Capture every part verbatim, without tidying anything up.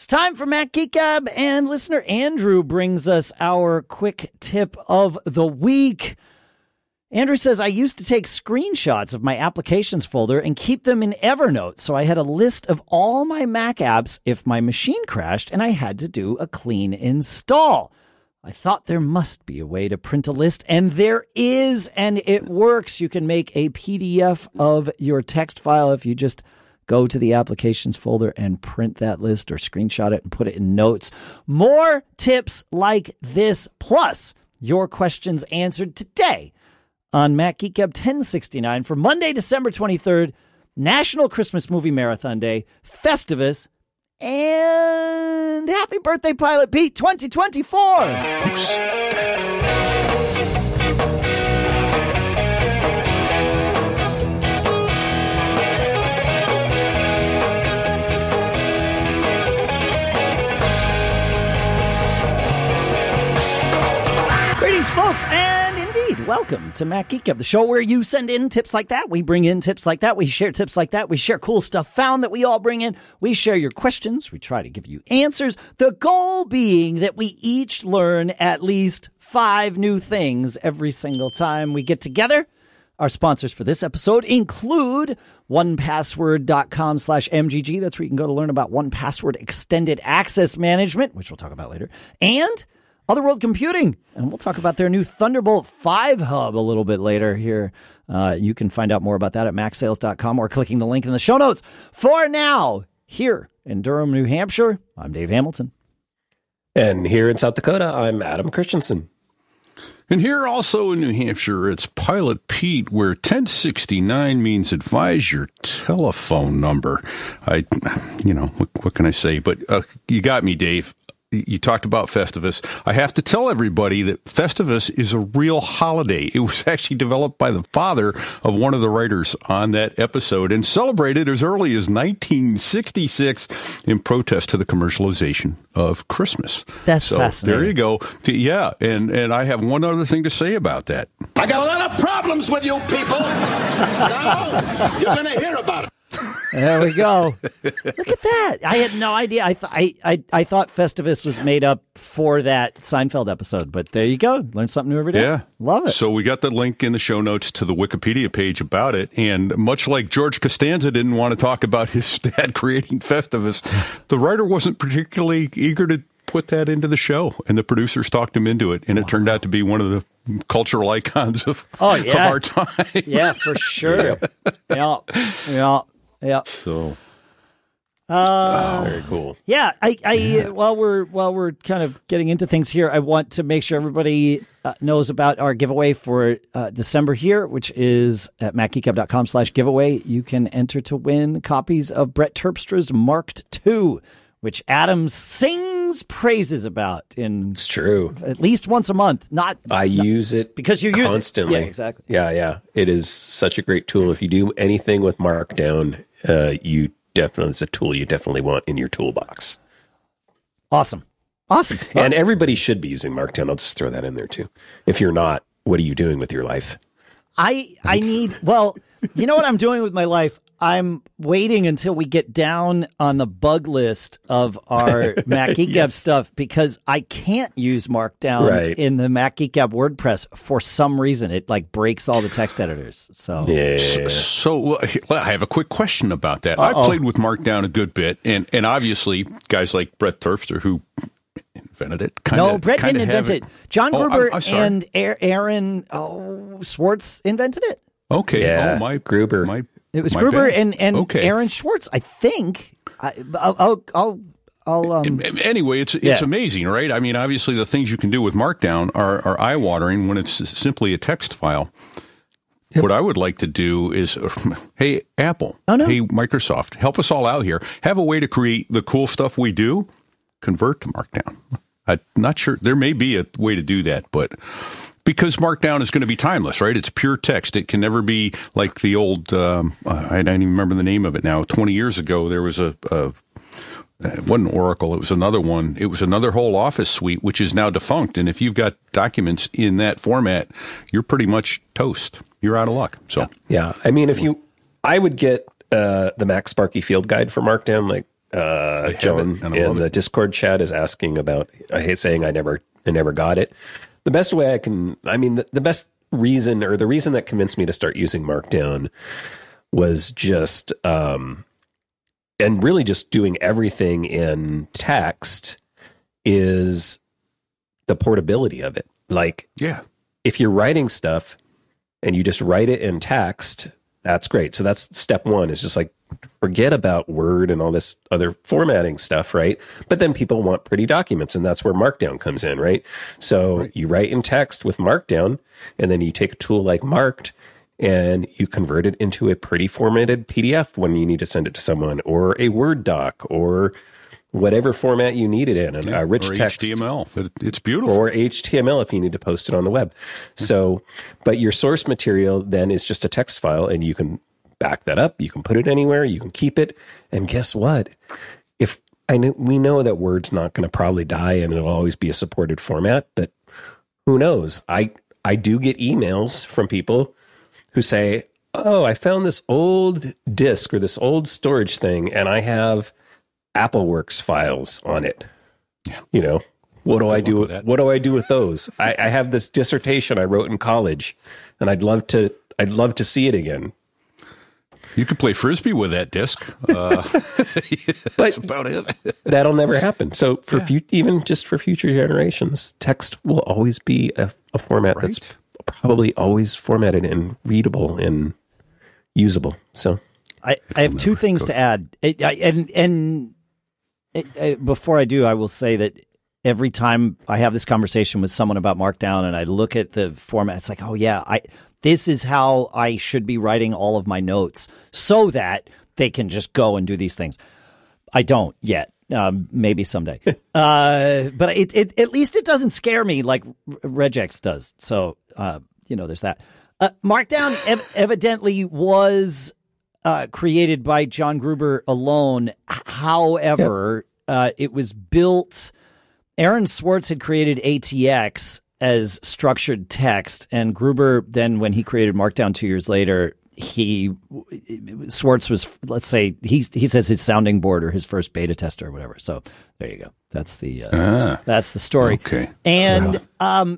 It's time for Mac Geek Gab, and listener Andrew brings us our quick tip of the week. Andrew says, I used to take screenshots of my applications folder and keep them in Evernote, so I had a list of all my Mac apps if my machine crashed and I had to do a clean install. I thought there must be a way to print a list, and there is, and it works. You can make a P D F of your text file if you just go to the applications folder and print that list or screenshot it and put it in notes. More tips like this, plus your questions answered today on Mac Geek Gab ten sixty-nine for Monday, December twenty-third, National Christmas Movie Marathon Day, Festivus, and happy birthday, Pilot Pete twenty twenty-four. Greetings, folks, and indeed, welcome to Mac Geek Gab, the show where you send in tips like that, we bring in tips like that, we share tips like that, we share cool stuff found that we all bring in, we share your questions, we try to give you answers, the goal being that we each learn at least five new things every single time we get together. Our sponsors for this episode include one password dot com slash M G G, that's where you can go to learn about one Password Extended Access Management, which we'll talk about later, and Otherworld Computing, and we'll talk about their new Thunderbolt five hub a little bit later here. Uh, you can find out more about that at mac sales dot com or clicking the link in the show notes. For now, here in Durham, New Hampshire, I'm Dave Hamilton. And here in South Dakota, I'm Adam Christensen. And here also in New Hampshire, it's Pilot Pete, where ten sixty-nine means advise your telephone number. I, you know, what, what can I say? But uh, you got me, Dave. You talked about Festivus. I have to tell everybody that Festivus is a real holiday. It was actually developed by the father of one of the writers on that episode and celebrated as early as nineteen sixty-six in protest to the commercialization of Christmas. That's so fascinating. There you go. Yeah, and, and I have one other thing to say about that. I got a lot of problems with you people. Now you're going to hear about it. There we go. Look at that. I had no idea. I, th- I, I, I thought Festivus was made up for that Seinfeld episode, but there you go. Learn something new every day. Yeah. Love it. So we got the link in the show notes to the Wikipedia page about it. And much like George Costanza didn't want to talk about his dad creating Festivus, the writer wasn't particularly eager to put that into the show. And the producers talked him into it. And it wow. turned out to be one of the cultural icons of, oh, yeah. of our time. Yeah, for sure. yeah. Yeah. Yeah. So, uh, oh, very cool. Yeah. I, I, yeah. while we're, while we're kind of getting into things here, I want to make sure everybody uh, knows about our giveaway for uh, December here, which is at mac geek gab dot com slash giveaway. You can enter to win copies of Brett Terpstra's Marked two, which Adam sings praises about in it's true at least once a month. Not I not, use it because you use constantly. It. Yeah, exactly. Yeah, yeah. It is such a great tool. If you do anything with Markdown, uh, you definitely it's a tool you definitely want in your toolbox. Awesome, awesome. And everybody should be using Markdown. I'll just throw that in there too. If you're not, what are you doing with your life? I I need well, you know what I'm doing with my life? I'm waiting until we get down on the bug list of our Mac Geek Gab yes. stuff because I can't use Markdown right. in the Mac Geek Gab WordPress for some reason. It like breaks all the text editors. So, yeah. so, so I have a quick question about that. Uh-oh. I've played with Markdown a good bit, and, and obviously guys like Brett Terpstra who invented it. Kinda, no, Brett didn't invent it. John Gruber oh, I'm, I'm and Aaron oh, Swartz invented it. Okay. Yeah. Oh, my Gruber. My, It was My Gruber bad. and, and okay. Aaron Schwartz, I think. I, I'll, I'll, I'll, I'll um, anyway, it's it's yeah. amazing, right? I mean, obviously, the things you can do with Markdown are, are eye-watering when it's simply a text file. Yep. What I would like to do is, hey, Apple, oh, no. hey, Microsoft, help us all out here. Have a way to create the cool stuff we do, convert to Markdown. I'm not sure. There may be a way to do that, but... Because Markdown is going to be timeless, right? It's pure text. It can never be like the old, um, I don't even remember the name of it now. twenty years ago, there was a, a it wasn't Oracle. It was another one. It was another whole Office suite, which is now defunct. And if you've got documents in that format, you're pretty much toast. You're out of luck. So, yeah. I mean, if you, I would get uh, the Mac Sparky Field Guide for Markdown, like uh, John in the Discord chat is asking about, uh, saying I never, I never got it. The best way I can, I mean, the, the best reason or the reason that convinced me to start using Markdown was just, um, and really just doing everything in text is the portability of it. Like, yeah, if you're writing stuff and you just write it in text, that's great. So that's step one, is just like, forget about Word and all this other formatting stuff, right? But then people want pretty documents, and that's where Markdown comes in, right? So right. you write in text with Markdown, and then you take a tool like Marked, and you convert it into a pretty formatted P D F when you need to send it to someone, or a Word doc, or whatever format you need it in, and yeah, a rich or text. H T M L. It's beautiful. Or H T M L if you need to post it on the web. So, but your source material then is just a text file, and you can back that up. You can put it anywhere. You can keep it. And guess what? If I know, we know that Word's not going to probably die, and it'll always be a supported format, but who knows? I, I do get emails from people who say, oh, I found this old disk or this old storage thing, and I have AppleWorks files on it. Yeah. You know, what do Good I do? With, what do I do with those? I, I have this dissertation I wrote in college, and I'd love to, I'd love to see it again. You could play Frisbee with that disc. Uh, that's but about it. That'll never happen. So for yeah. fu- even just for future generations, text will always be a, a format right. that's probably always formatted and readable and usable. So I, I have two things to add. It, I, and and it, it, before I do, I will say that every time I have this conversation with someone about Markdown and I look at the format, it's like, oh, yeah, I this is how I should be writing all of my notes so that they can just go and do these things. I don't yet. Um, maybe someday. uh, but it, it, at least it doesn't scare me like Regex does. So, uh, you know, there's that. Uh, Markdown ev- evidently was uh, created by John Gruber alone. However, yep. uh, it was built. Aaron Swartz had created A T X as structured text, and Gruber then, when he created Markdown two years later, he Swartz was, let's say, he he says his sounding board or his first beta tester or whatever. So there you go. That's the uh, ah, that's the story. Okay, and um,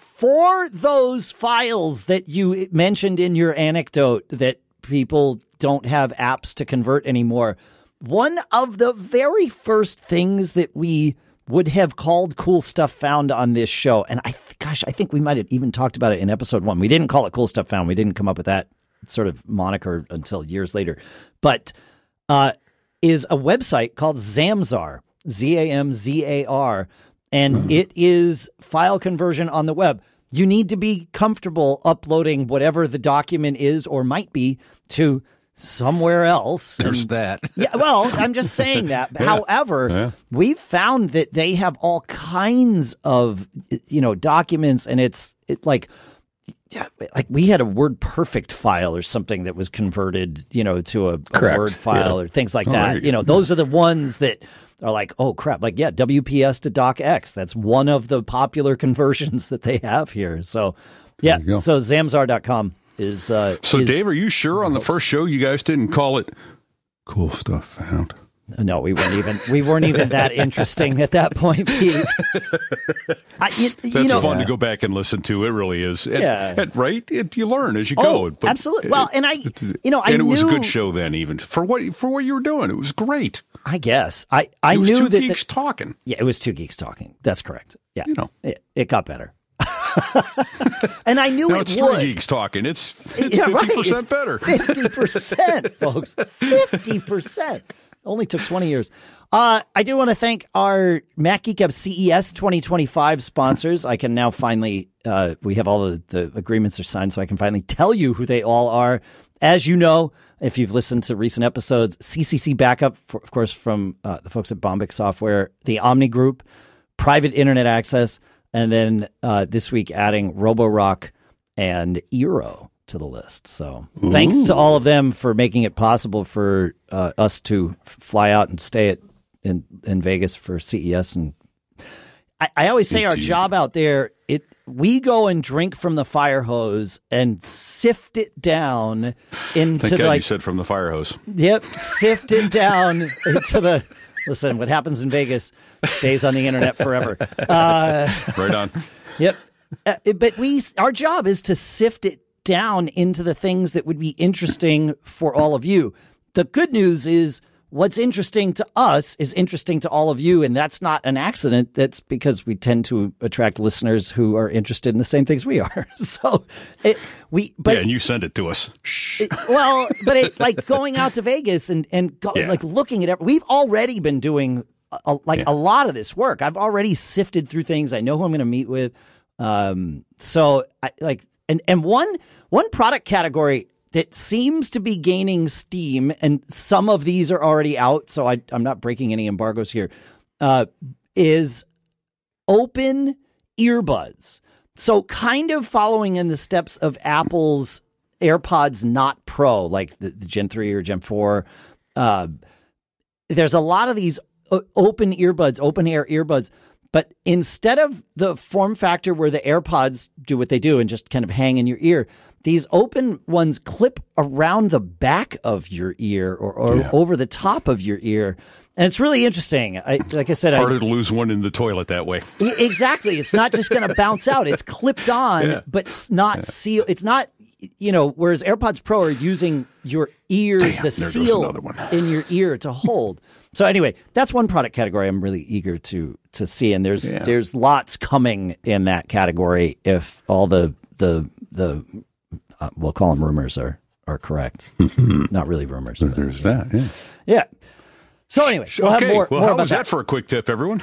for those files that you mentioned in your anecdote that people don't have apps to convert anymore, one of the very first things that we would have called Cool Stuff Found on this show, and I gosh, I think we might have even talked about it in episode one. We didn't call it Cool Stuff Found. We didn't come up with that sort of moniker until years later, but uh, is a website called Zamzar, Z A M Z A R, and mm-hmm. it is file conversion on the web. You need to be comfortable uploading whatever the document is or might be to somewhere else. There's and, that. yeah, well, I'm just saying that. yeah. However, yeah. we've found that they have all kinds of, you know, documents, and it's it, like, yeah, like we had a WordPerfect file or something that was converted, you know, to a, a Word file yeah. or things like oh, that. You, you know, those yeah. are the ones that are like, oh crap, like yeah, W P S to DocX. That's one of the popular conversions that they have here. So, yeah, so Zamzar dot com. Is, uh, so, is, Dave, are you sure on the first show you guys didn't call it Cool Stuff Found? No, we weren't even we weren't even that interesting at that point, Pete. I, you, That's you know, fun to go back and listen to. It really is. And, yeah, and, right. It, you learn as you oh, go. But absolutely. Well, and I, you know, I and knew, it was a good show then, even for what for what you were doing. It was great. I guess I I it was knew two that geeks the, talking. Yeah, it was two geeks talking. That's correct. Yeah, you know, it, it got better. And I knew now it it's would. three geeks talking. It's it's yeah, fifty right. percent better. Fifty percent, folks. Fifty percent. Only took twenty years. Uh, I do want to thank our Mac Geek Up C E S twenty twenty-five sponsors. I can now finally, uh, we have all the, the agreements are signed, so I can finally tell you who they all are. As you know, if you've listened to recent episodes, C C C Backup, for, of course, from uh, the folks at Bombic Software, the Omni Group, Private Internet Access, and then uh, this week adding Roborock and Eero to the list. So Ooh. Thanks to all of them for making it possible for uh, us to f- fly out and stay at in, in Vegas for C E S. And I, I always say Indeed. Our job out there, it we go and drink from the fire hose and sift it down into Thank God like you said from the fire hose. Yep, sift it down into the. Listen, what happens in Vegas stays on the internet forever. Uh, Right on. Yep, uh, but we our job is to sift it down into the things that would be interesting for all of you. The good news is what's interesting to us is interesting to all of you, and that's not an accident. That's because we tend to attract listeners who are interested in the same things we are. So it, we, but yeah, and you send it to us. Shh. it, well, but it like going out to Vegas and and go, Yeah. like looking at it. We've already been doing a, a, like Yeah. a lot of this work. I've already sifted through things. I know who I'm going to meet with. Um, so I like and and one one product category that seems to be gaining steam, and some of these are already out, so I, I'm not breaking any embargoes here, uh, is open earbuds. So kind of following in the steps of Apple's AirPods Not Pro, like the, the Gen three or Gen four. Uh, there's a lot of these o- open earbuds, open air earbuds. But instead of the form factor where the AirPods do what they do and just kind of hang in your ear, these open ones clip around the back of your ear or, or Yeah. over the top of your ear. And it's really interesting. I, like I said, Harder I, to lose one in the toilet that way. E- exactly. It's not just going to bounce out. It's clipped on, Yeah. but it's not seal. It's not, you know, whereas AirPods Pro are using your ear, Damn, the there goes seal another one. in your ear to hold. So anyway, that's one product category I'm really eager to to see, and there's Yeah. there's lots coming in that category if all the the the uh, we'll call them rumors are are correct. Not really rumors. But, There's that. Yeah. yeah. So anyway, we'll okay. have more, well, more how about was that for a quick tip, everyone?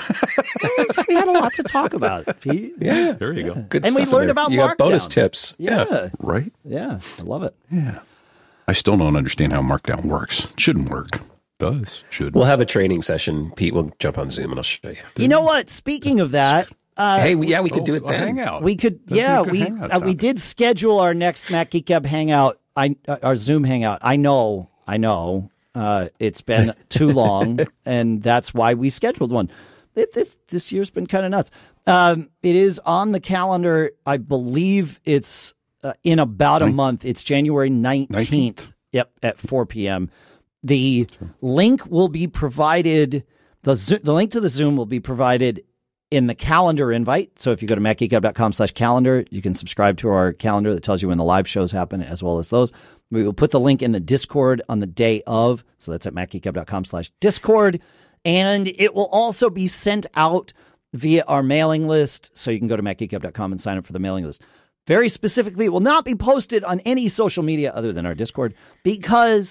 We had a lot to talk about, Pete. Yeah. There you go. Good And we stuff in learned there. about You got bonus Markdown. tips. Yeah. Right? Yeah. I love it. Yeah. I still don't understand how Markdown works. It shouldn't work. Does. Should. We'll have a training session. Pete will jump on Zoom and I'll show you. You know what? Speaking of that, uh, Hey, we, yeah, we could Oh, do it a then. hangout. we could, That'd be a yeah, good we hangout uh, we topic. did schedule our next Mac Geek Gab hangout. I uh, our Zoom hangout. I know, I know. Uh, it's been too long, and that's why we scheduled one. It, this this year's been kind of nuts. Um, it is on the calendar. I believe it's uh, in about a Nin- month. It's January nineteenth. nineteenth. Yep, at four p.m. The link will be provided. The Zo- the link to the Zoom will be provided in the calendar invite. So if you go to macgeekgab.com slash calendar, you can subscribe to our calendar that tells you when the live shows happen, as well as those. We will put the link in the Discord on the day of. So that's at macgeekgab.com slash Discord. And it will also be sent out via our mailing list. So you can go to macgeekgab dot com and sign up for the mailing list. Very specifically, it will not be posted on any social media other than our Discord because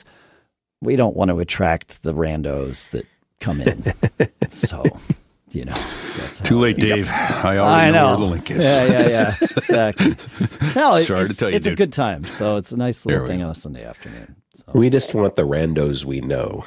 we don't want to attract the randos that come in. So, you know, that's how Too late, it is. Dave. I already I know. know. where the link is. Yeah, yeah, yeah. Exactly. No, it, Sorry to it's, tell you, it's a dude. good time. So it's a nice There little we thing go. on a Sunday afternoon. So. We just want the randos we know.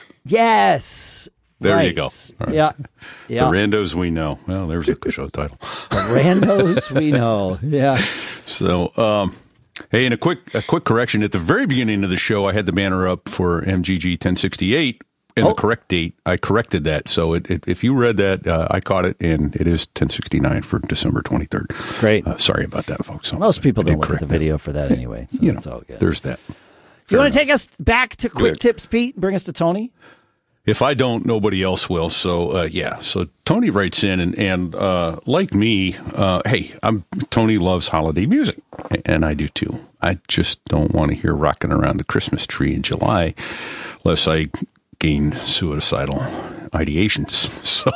Yes. There you right. go. All right. Yeah. The Yeah. randos we know. Well, there's a show title. The randos we know. Yeah. So, um, hey, and a quick a quick correction. At the very beginning of the show, I had the banner up for M G G ten sixty-eight and Oh. the correct date. I corrected that. So it, it, if you read that, uh, I caught it, and it is ten sixty-nine for December twenty-third. Great. Uh, sorry about that, folks. Most people I did don't look at the correct that. video for that anyway. So You it's know, all good. there's that. You want to take us back to quick Good. tips, Pete, and bring us to Tony? If I don't, nobody else will. So, uh, yeah. So Tony writes in, and, and uh, like me, uh, hey, I'm Tony loves holiday music, and I do too. I just don't want to hear rocking around the Christmas tree in July, unless I gain suicidal ideations. So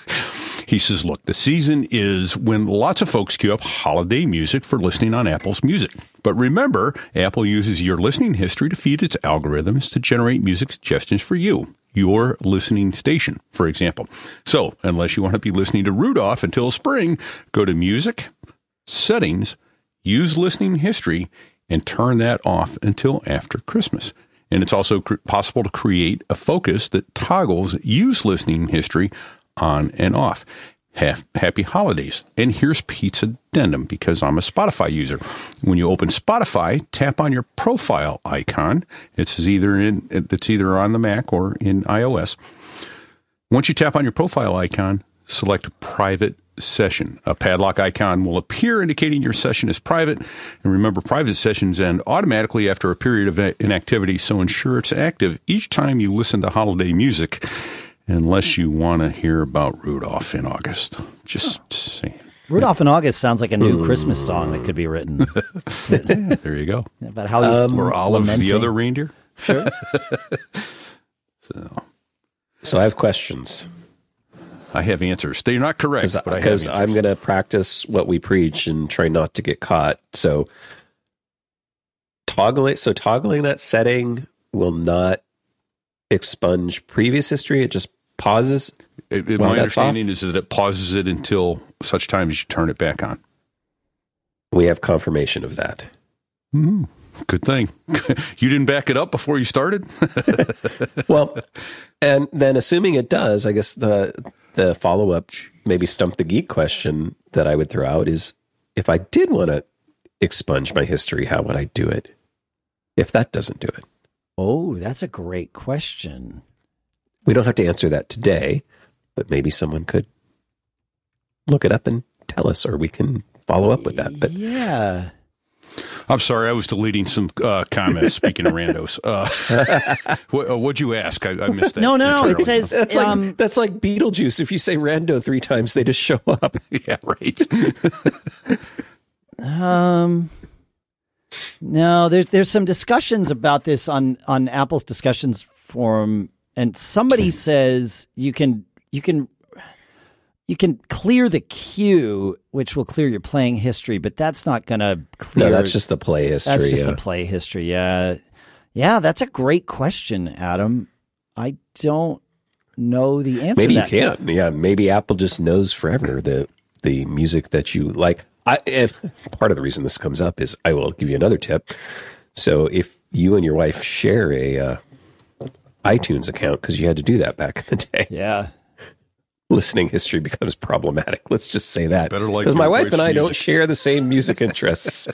he says, look, the season is when lots of folks queue up holiday music for listening on Apple's Music. But remember, Apple uses your listening history to feed its algorithms to generate music suggestions for you, your listening station, for example. So unless you want to be listening to Rudolph until spring, go to Music, Settings, use listening history, and turn that off until after Christmas. And it's also cr- possible to create a focus that toggles use listening history on and off. Have, happy holidays. And here's Pete's addendum, because I'm a Spotify user. When you open Spotify, tap on your profile icon. It's either in it's either on the Mac or in iOS. Once you tap on your profile icon, select private session. A padlock icon will appear indicating your session is private. And remember, private sessions end automatically after a period of inactivity, so ensure it's active each time you listen to holiday music, unless you want to hear about Rudolph in August. Just oh. saying. Rudolph in August sounds like a new mm. Christmas song that could be written. Yeah, there you go. About how he's um, or Olive lamenting. The other reindeer. Sure. so, so I have questions. I have answers. They're not correct, but I have answers. I'm going to practice what we preach and try not to get caught. So toggling, so toggling that setting will not expunge previous history. It just pauses. It, it, my understanding off. is that it pauses it until such time as you turn it back on. We have confirmation of that. Mm-hmm. Good thing. You didn't back it up before you started? Well, and then assuming it does, I guess the the follow-up, maybe stump the geek question that I would throw out is, if I did want to expunge my history, how would I do it? If that doesn't do it. Oh, that's a great question. We don't have to answer that today, but maybe someone could look it up and tell us, or we can follow up with that. But yeah. I'm sorry, I was deleting some uh, comments. Speaking of randos, uh, what, uh, what'd you ask? I, I missed that. No, no, no. It says that's um, like that's like Beetlejuice. If you say rando three times, they just show up. Yeah, right. um, no, there's there's some discussions about this on on Apple's discussions forum, and somebody says you can you can. You can clear the queue, which will clear your playing history, but that's not going to clear. No, that's just the play history. That's just yeah. the play history. Yeah. Yeah, that's a great question, Adam. I don't know the answer maybe to that. You can't. Yeah, maybe Apple just knows forever the the music that you like. I, and part of the reason this comes up is I will give you another tip. So if you and your wife share a uh, iTunes account, because you had to do that back in the day. Yeah. Listening history becomes problematic. Let's just say that. Better like because my wife and I music. don't share the same music interests.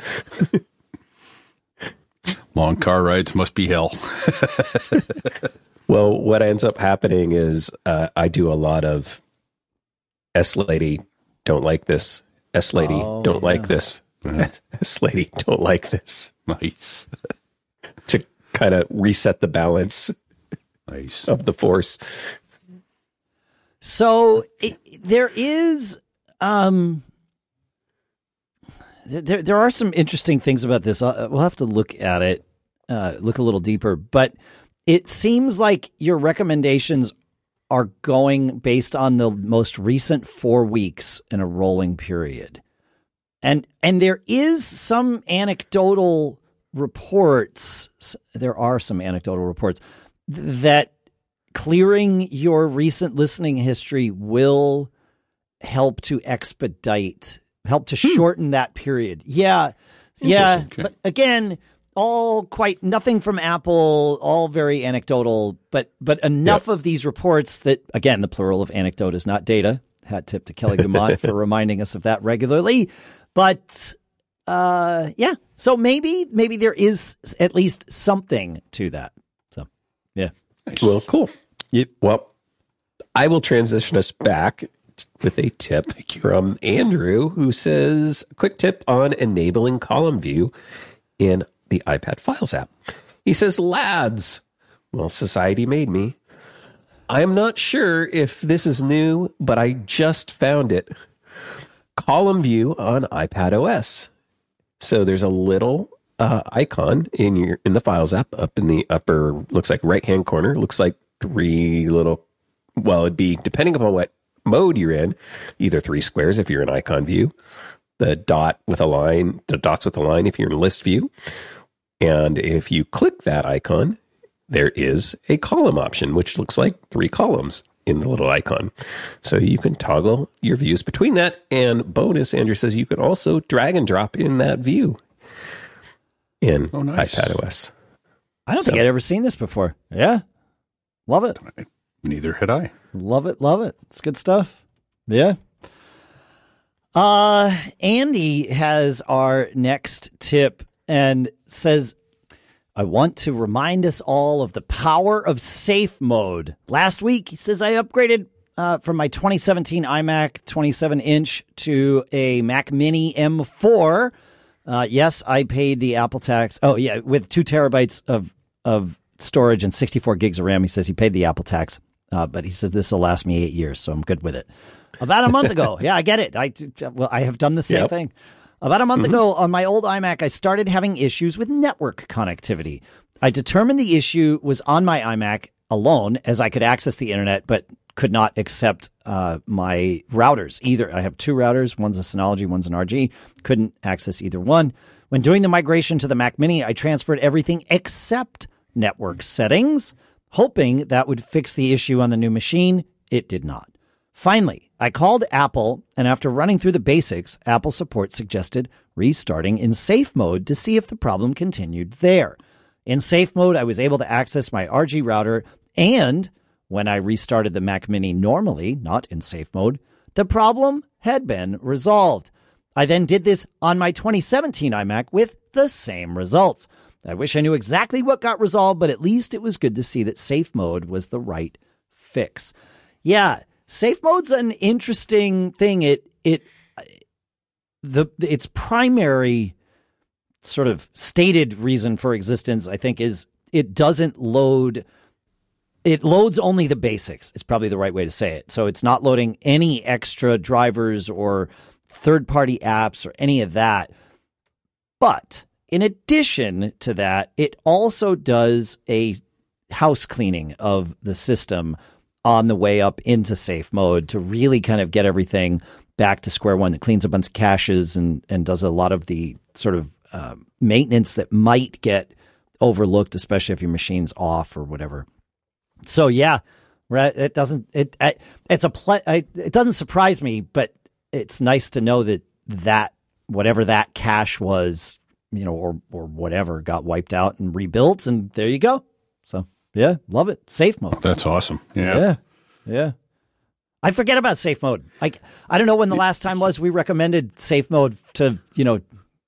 Long car rides must be hell. Well, what ends up happening is uh, I do a lot of S lady don't like this. S lady oh, don't yeah. like this. Uh-huh. S lady don't like this. Nice. To kind of reset the balance nice. of the force. So it, there is, um, there there are some interesting things about this. Uh, we'll have to look at it, uh, look a little deeper. But it seems like your recommendations are going based on the most recent four weeks in a rolling period, and and there is some anecdotal reports. There are some anecdotal reports that clearing your recent listening history will help to expedite, help to shorten hmm. that period. Yeah. Yeah. Okay. But again, all quite nothing from Apple, all very anecdotal, but, but enough yep. of these reports that, again, the plural of anecdote is not data. Hat tip to Kelly Guimont for reminding us of that regularly. But, uh, yeah. So maybe, maybe there is at least something to that. So, yeah. Well, cool. Yep. Well, I will transition us back with a tip from Andrew, who says, quick tip on enabling column view in the iPad Files app. He says, lads, well, society made me. I am not sure if this is new, but I just found it. Column view on iPad O S. So there's a little uh, icon in your in the Files app up in the upper, looks like right-hand corner. Looks like three little, well, it'd be, depending upon what mode you're in, either three squares if you're in icon view, the dot with a line, the dots with a line if you're in list view. And if you click that icon, there is a column option, which looks like three columns in the little icon. So you can toggle your views between that. And bonus, Andrew says you can also drag and drop in that view in oh, nice. iPad O S. I don't so, think I'd ever seen this before. Yeah. Love it. Neither had I. Love it. Love it. It's good stuff. Yeah. Uh, Andy has our next tip and says, I want to remind us all of the power of safe mode. Last week, he says, I upgraded uh, from my twenty seventeen iMac twenty-seven inch to a Mac Mini M four. Uh, yes, I paid the Apple tax. Oh, yeah, with two terabytes of, of storage and sixty-four gigs of RAM. He says he paid the Apple tax, uh, but he says this will last me eight years, so I'm good with it. About a month ago. Yeah, I get it. I, well, I have done the same yep. thing. About a month mm-hmm. ago on my old iMac, I started having issues with network connectivity. I determined the issue was on my iMac alone, as I could access the internet, but could not accept uh, my routers either. I have two routers. One's a Synology, one's an R G. Couldn't access either one. When doing the migration to the Mac Mini, I transferred everything except network settings, hoping that would fix the issue on the new machine. It did not. Finally, I called Apple, and after running through the basics, Apple support suggested restarting in safe mode to see if the problem continued there. In safe mode, I was able to access my R G router, and when I restarted the Mac Mini normally, not in safe mode, the problem had been resolved. I then did this on my twenty seventeen iMac with the same results. I wish I knew exactly what got resolved, but at least it was good to see that safe mode was the right fix. Yeah, safe mode's an interesting thing. It it the its primary sort of stated reason for existence, I think, is it doesn't load. It loads only the basics, is probably the right way to say it. So it's not loading any extra drivers or third-party apps or any of that. But in addition to that, it also does a house cleaning of the system on the way up into safe mode to really kind of get everything back to square one. It cleans a bunch of caches and, and does a lot of the sort of uh, maintenance that might get overlooked, especially if your machine's off or whatever. So yeah, right. It doesn't. It it's a ple- it doesn't surprise me, but it's nice to know that that whatever that cache was, you know, or or whatever, got wiped out and rebuilt, and there you go. So yeah, love it. Safe mode. That's awesome. Yeah, yeah, yeah. I forget about safe mode. Like I don't know when the last time was we recommended safe mode to you know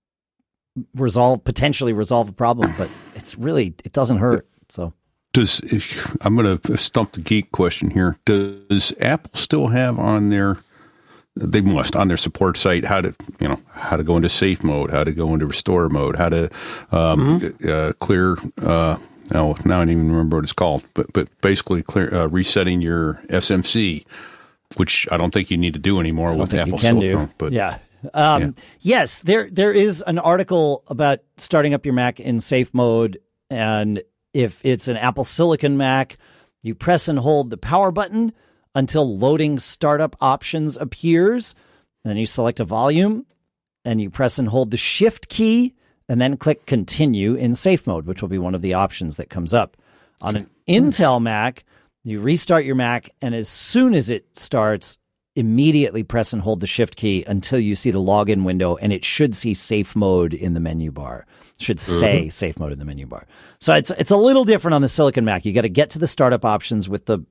resolve potentially resolve a problem, but it's really it doesn't hurt. So. Does I'm going to stump the geek question here. Does Apple still have on their they must on their support site how to you know how to go into safe mode, how to go into restore mode, how to um, mm-hmm. uh, clear? Uh, oh, now I don't even remember what it's called, but but basically clear uh, resetting your S M C, which I don't think you need to do anymore with Apple Silicon. But yeah. Um, yeah. Yes, there there is an article about starting up your Mac in safe mode, and if it's an Apple Silicon Mac, you press and hold the power button until loading startup options appears. Then you select a volume and you press and hold the shift key and then click continue in safe mode, which will be one of the options that comes up. On an Intel Mac, you restart your Mac, and as soon as it starts, immediately press and hold the shift key until you see the login window, and it should see safe mode in the menu bar. It should say mm-hmm. safe mode in the menu bar. So it's it's a little different on the Silicon Mac. You got to get to the startup options with the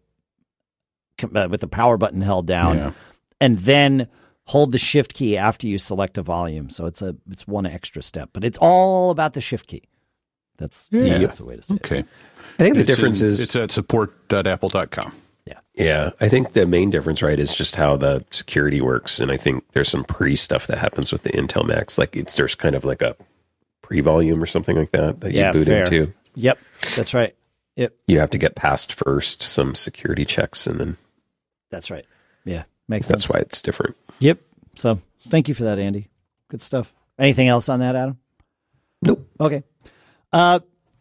uh, with the power button held down, yeah. and then hold the shift key after you select a volume. So it's a it's one extra step, but it's all about the shift key. That's yeah. that's a way to say okay. it. I think the it's difference in, is it's at support dot apple dot com. Yeah. Yeah. I think the main difference, right, is just how the security works. And I think there's some pre stuff that happens with the Intel Macs. Like it's there's kind of like a pre volume or something like that that yeah, you boot fair. into. Yep. That's right. Yep. You have to get past first some security checks and then that's right. Yeah. Makes that's sense. why it's different. Yep. So thank you for that, Andy. Good stuff. Anything else on that, Adam? Nope. Okay. Uh,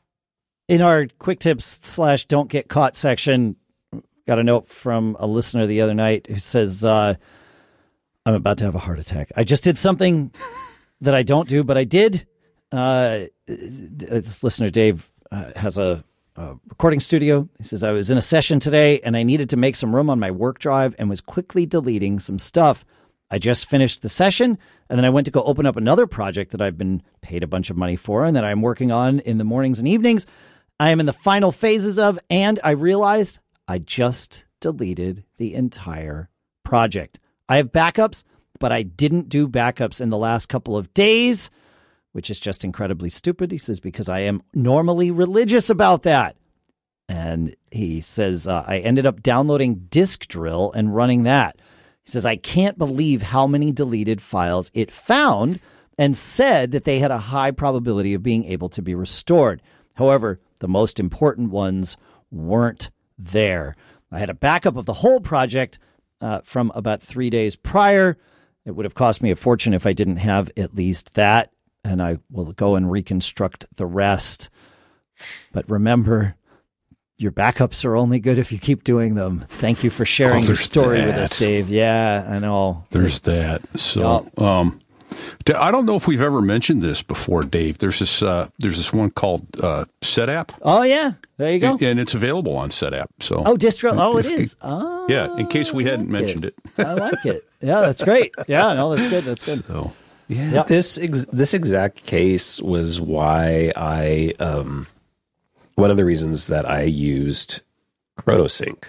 in our quick tips slash don't get caught section, got a note from a listener the other night who says, uh, I'm about to have a heart attack. I just did something that I don't do, but I did. Uh, this listener, Dave, uh, has a, a recording studio. He says, I was in a session today and I needed to make some room on my work drive and was quickly deleting some stuff. I just finished the session and then I went to go open up another project that I've been paid a bunch of money for and that I'm working on in the mornings and evenings. I am in the final phases of, and I realized I just deleted the entire project. I have backups, but I didn't do backups in the last couple of days, which is just incredibly stupid. He says, because I am normally religious about that. And he says, uh, I ended up downloading Disk Drill and running that. He says, I can't believe how many deleted files it found and said that they had a high probability of being able to be restored. However, the most important ones weren't there. I had a backup of the whole project uh, from about three days prior. It would have cost me a fortune if I didn't have at least that, and I will go and reconstruct the rest. But remember, your backups are only good if you keep doing them. Thank you for sharing Oh, your story that. with us, Dave. Yeah, I know. There's that. So, um, d- I don't know if we've ever mentioned this before, Dave. There's this, uh, there's this one called uh, SetApp. Oh, yeah. There you go. And it's available on SetApp. So, Oh, distro. Oh, it If- is. Oh, yeah, in case we hadn't mentioned it. I like it. Yeah, that's great. Yeah, no, that's good. That's good. So, Yeah. This ex- this exact case was why I um, one of the reasons that I used ChronoSync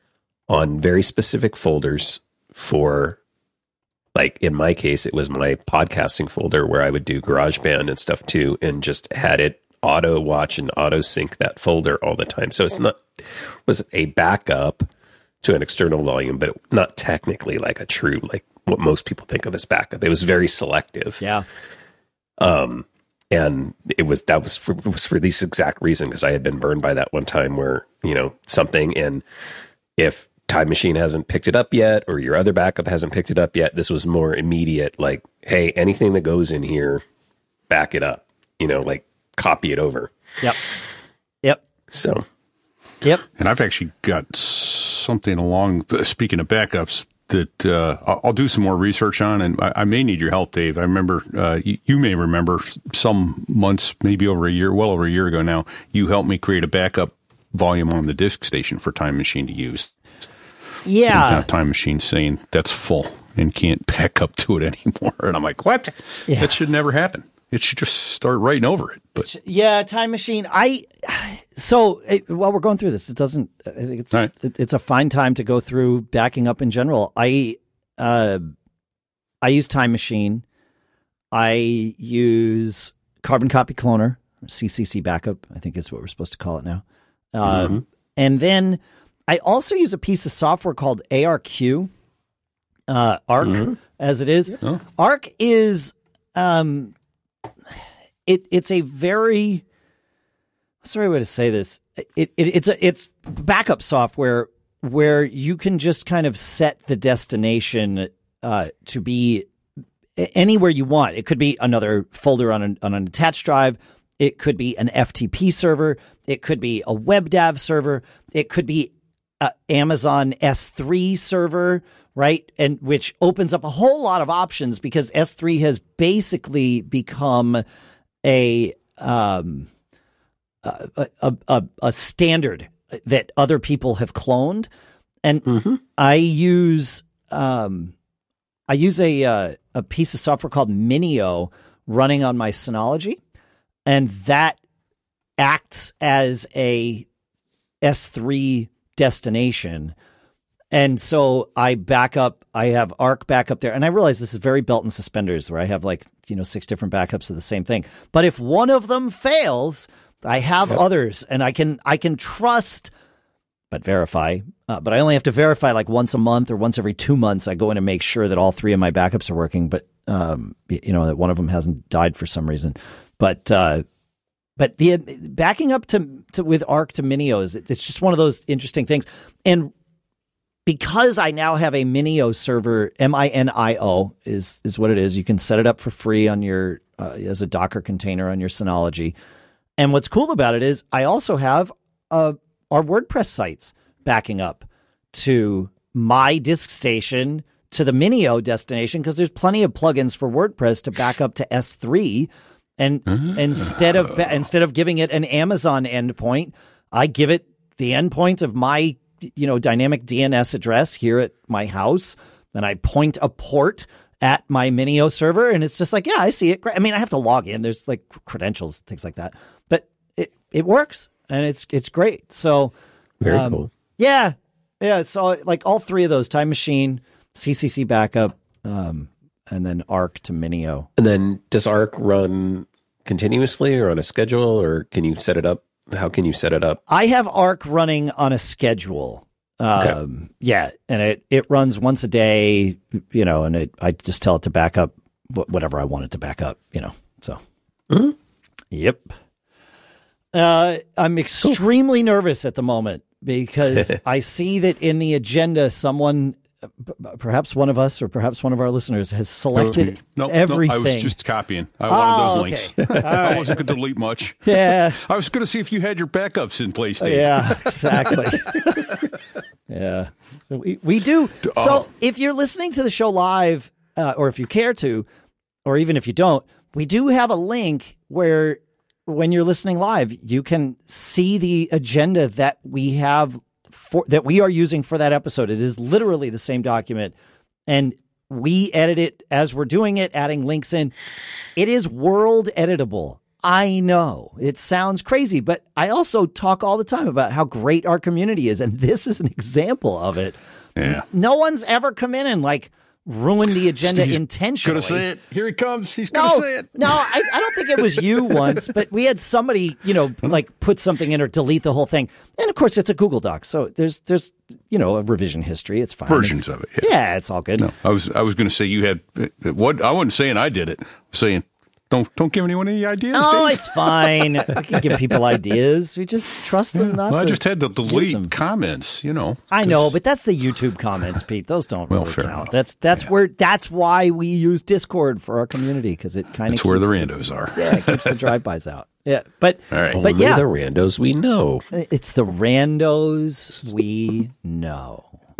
on very specific folders for, like in my case, it was my podcasting folder where I would do GarageBand and stuff too, and just had it auto watch and auto sync that folder all the time. So it's not was a backup to an external volume, but not technically like a true, like what most people think of as backup. It was very selective. Yeah. Um, and it was, that was for, was for this exact reason, because I had been burned by that one time where, you know, something, and if Time Machine hasn't picked it up yet, or your other backup hasn't picked it up yet, this was more immediate, like, hey, anything that goes in here, back it up, you know, like copy it over. Yep. Yep. So, Yep. and I've actually got something along, speaking of backups, that uh, I'll I'll do some more research on, and I, I may need your help, Dave. I remember, uh, you, you may remember some months, maybe over a year, well over a year ago now, you helped me create a backup volume on the disk station for Time Machine to use. Yeah. And now Time Machine saying that's full and can't back up to it anymore. And I'm like, what? Yeah. That should never happen. It should just start writing over it. But Yeah, Time Machine. I so it, while we're going through this, it doesn't. I think it's All right. it, it's a fine time to go through backing up in general. I uh, I use Time Machine. I use Carbon Copy Cloner, C C C Backup. I think is what we're supposed to call it now. Um, mm-hmm. And then I also use a piece of software called A R Q, uh, Arc, Mm-hmm. as it is. Oh. Arc is. Um, It it's a very what's the right way to say this? It, it it's a it's backup software where you can just kind of set the destination uh, to be anywhere you want. It could be another folder on an on an attached drive. It could be an F T P server. It could be a WebDAV server. It could be a Amazon S three server. Right. And which opens up a whole lot of options, because S three has basically become a, um, a, a, a, a standard that other people have cloned. And Mm-hmm. I use, um, I use a, uh, a piece of software called Minio running on my Synology, and that acts as a S three destination. And so I back up, I have Arc back up there. And I realize this is very belt and suspenders, where I have like, you know, six different backups of the same thing. But if one of them fails, I have Yep. others, and I can, I can trust, but verify. Uh, but I only have to verify like once a month or once every two months. I go in and make sure that all three of my backups are working, but, um, you know, that one of them hasn't died for some reason. But, uh, but the backing up to, to with Arc to Minio is, it's just one of those interesting things. And because I now have a Minio server, M I N I O is is what it is. You can set it up for free on your uh, as a Docker container on your Synology. And what's cool about it is I also have uh, our WordPress sites backing up to my disk station to the Minio destination, because there's plenty of plugins for WordPress to back up to S three. And Mm-hmm. instead of instead of giving it an Amazon endpoint, I give it the endpoint of my, you know, dynamic D N S address here at my house. Then I point a port at my Minio server, and it's just like, yeah, I see it. I mean, I have to log in. There's like credentials, things like that, but it, it works, and it's, it's great. So Very um, cool. Yeah. Yeah. So like all three of those, Time Machine, C C C Backup, um, and then Arc to Minio. And then does Arc run continuously or on a schedule, or can you set it up how can you set it up? I have Arc running on a schedule. Um, okay. Yeah, and it, it runs once a day, you know, and it, I just tell it to back up whatever I want it to back up, you know. So, mm-hmm. Yep. Uh, I'm extremely cool. nervous at the moment because I see that in the agenda, someone, perhaps one of us or perhaps one of our listeners, has selected no, everything. No, I was just copying. I wanted oh, those okay. links. Right. I wasn't going to delete much. Yeah. I was going to see if you had your backups in place, Dave. Yeah, exactly. yeah. We, we do. Oh. So if you're listening to the show live, uh, or if you care to, or even if you don't, we do have a link where when you're listening live, you can see the agenda that we have for that we are using for that episode. It is literally the same document, and we edit it as we're doing it, adding links in. It is world editable. I know it sounds crazy, but I also talk all the time about how great our community is, and this is an example of it. Yeah. No one's ever come in and like ruin the agenda He's intentionally. Gonna say it. Here he comes. He's gonna no, say it. no, I, I don't think it was you once, but we had somebody, you know, like put something in or delete the whole thing. And of course, it's a Google Doc, so there's there's you know a revision history. It's fine. Versions it's, of it. Yeah. yeah, it's all good. No, I was I was going to say you had what I wasn't saying I did it. I was saying don't don't give anyone any ideas. No, Dave. it's fine. We can give people ideas. We just trust them Yeah. not well, to. I just had to use them. delete comments. You know. I know, but that's the YouTube comments, Pete. Those don't Well, really fair count. enough. That's that's Yeah. where that's why we use Discord for our community because it kind of That's where the randos are. Yeah, it keeps the drive-bys out. Yeah, but All right. but Only yeah, the randos we know. it's the randos we know.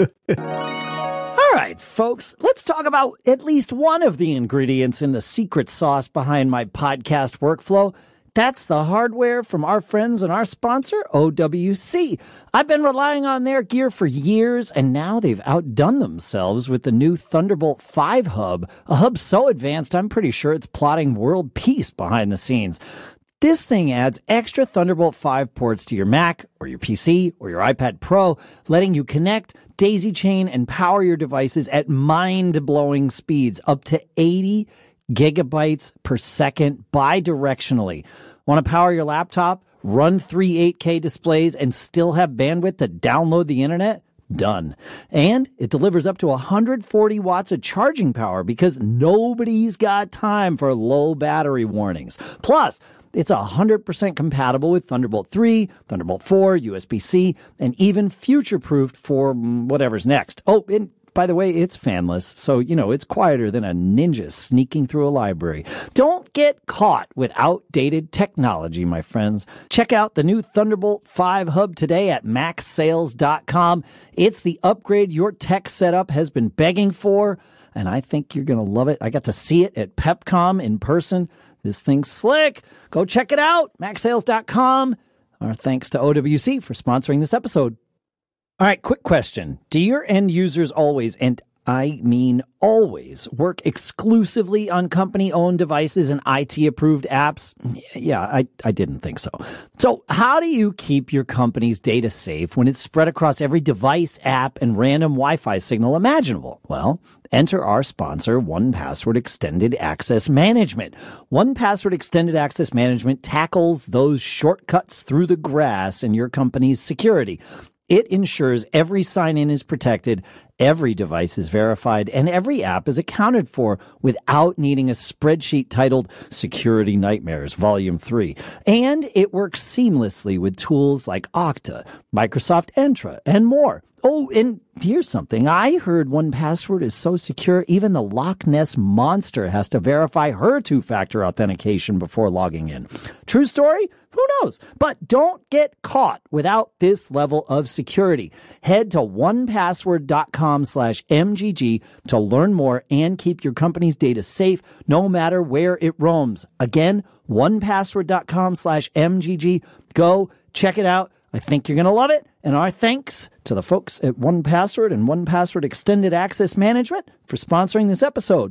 All right, folks, let's talk about at least one of the ingredients in the secret sauce behind my podcast workflow. That's the hardware from our friends and our sponsor, O W C. I've been relying on their gear for years, and now they've outdone themselves with the new Thunderbolt five hub, a hub so advanced I'm pretty sure it's plotting world peace behind the scenes. This thing adds extra Thunderbolt five ports to your Mac or your P C or your iPad Pro, letting you connect, daisy chain, and power your devices at mind-blowing speeds, up to eighty gigabytes per second bidirectionally. Want to power your laptop, run three eight K displays, and still have bandwidth to download the internet? Done. And it delivers up to one hundred forty watts of charging power because nobody's got time for low battery warnings. Plus, it's one hundred percent compatible with Thunderbolt three, Thunderbolt four, U S B-C, and even future-proofed for whatever's next. Oh, and by the way, it's fanless, so, you know, it's quieter than a ninja sneaking through a library. Don't get caught with outdated technology, my friends. Check out the new Thunderbolt five hub today at mac sales dot com. It's the upgrade your tech setup has been begging for, and I think you're going to love it. I got to see it at PepCom in person. This thing's slick. Go check it out, mac sales dot com. Our thanks to O W C for sponsoring this episode. All right, quick question. Do your end users always, and I mean always, work exclusively on company-owned devices and I T-approved apps? Yeah, I, I didn't think so. So how do you keep your company's data safe when it's spread across every device, app, and random Wi-Fi signal imaginable? Well, enter our sponsor, one Password Extended Access Management. one Password Extended Access Management tackles those shortcuts through the grass in your company's security. It ensures every sign-in is protected, every device is verified, and every app is accounted for without needing a spreadsheet titled Security Nightmares Volume three. And it works seamlessly with tools like Okta, Microsoft Entra, and more. Oh, and here's something. I heard one Password is so secure, even the Loch Ness Monster has to verify her two-factor authentication before logging in. True story? Who knows? But don't get caught without this level of security. Head to one password dot com slash M G G to learn more and keep your company's data safe no matter where it roams. Again, one password dot com slash M G G. Go check it out. I think you're going to love it. And our thanks to the folks at one Password and one Password Extended Access Management for sponsoring this episode.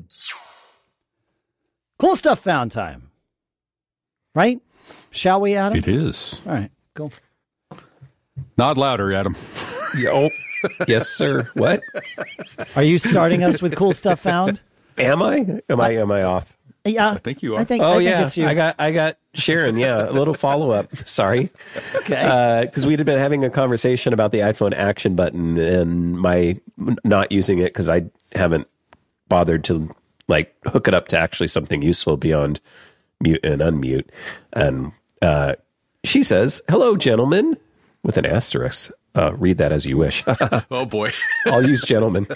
Cool stuff found time. Right? Shall we, Adam? It is. All right, go. Nod louder, Adam. Oh, yes, sir. What? Are you starting us with cool stuff found? Am I? Am I? Am I off? Yeah, I think you are. I think. Oh I think yeah, it's you. I got I got Sharon. Yeah, a little follow up. Sorry, That's okay. because we'd been having a conversation about the iPhone action button and my not using it because I haven't bothered to like hook it up to actually something useful beyond mute and unmute. And uh, she says, "Hello, gentlemen," with an asterisk. Uh, read that as you wish. Oh boy. I'll use gentlemen.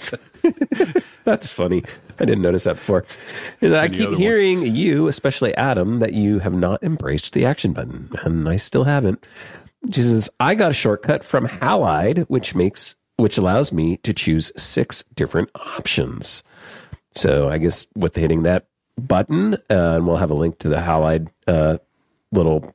That's funny. I didn't notice that before. And I And the keep other one. hearing you, especially Adam, that you have not embraced the action button, and I still haven't. She says, I got a shortcut from Halide, which makes which allows me to choose six different options. So I guess with hitting that button, uh, and we'll have a link to the Halide uh, little,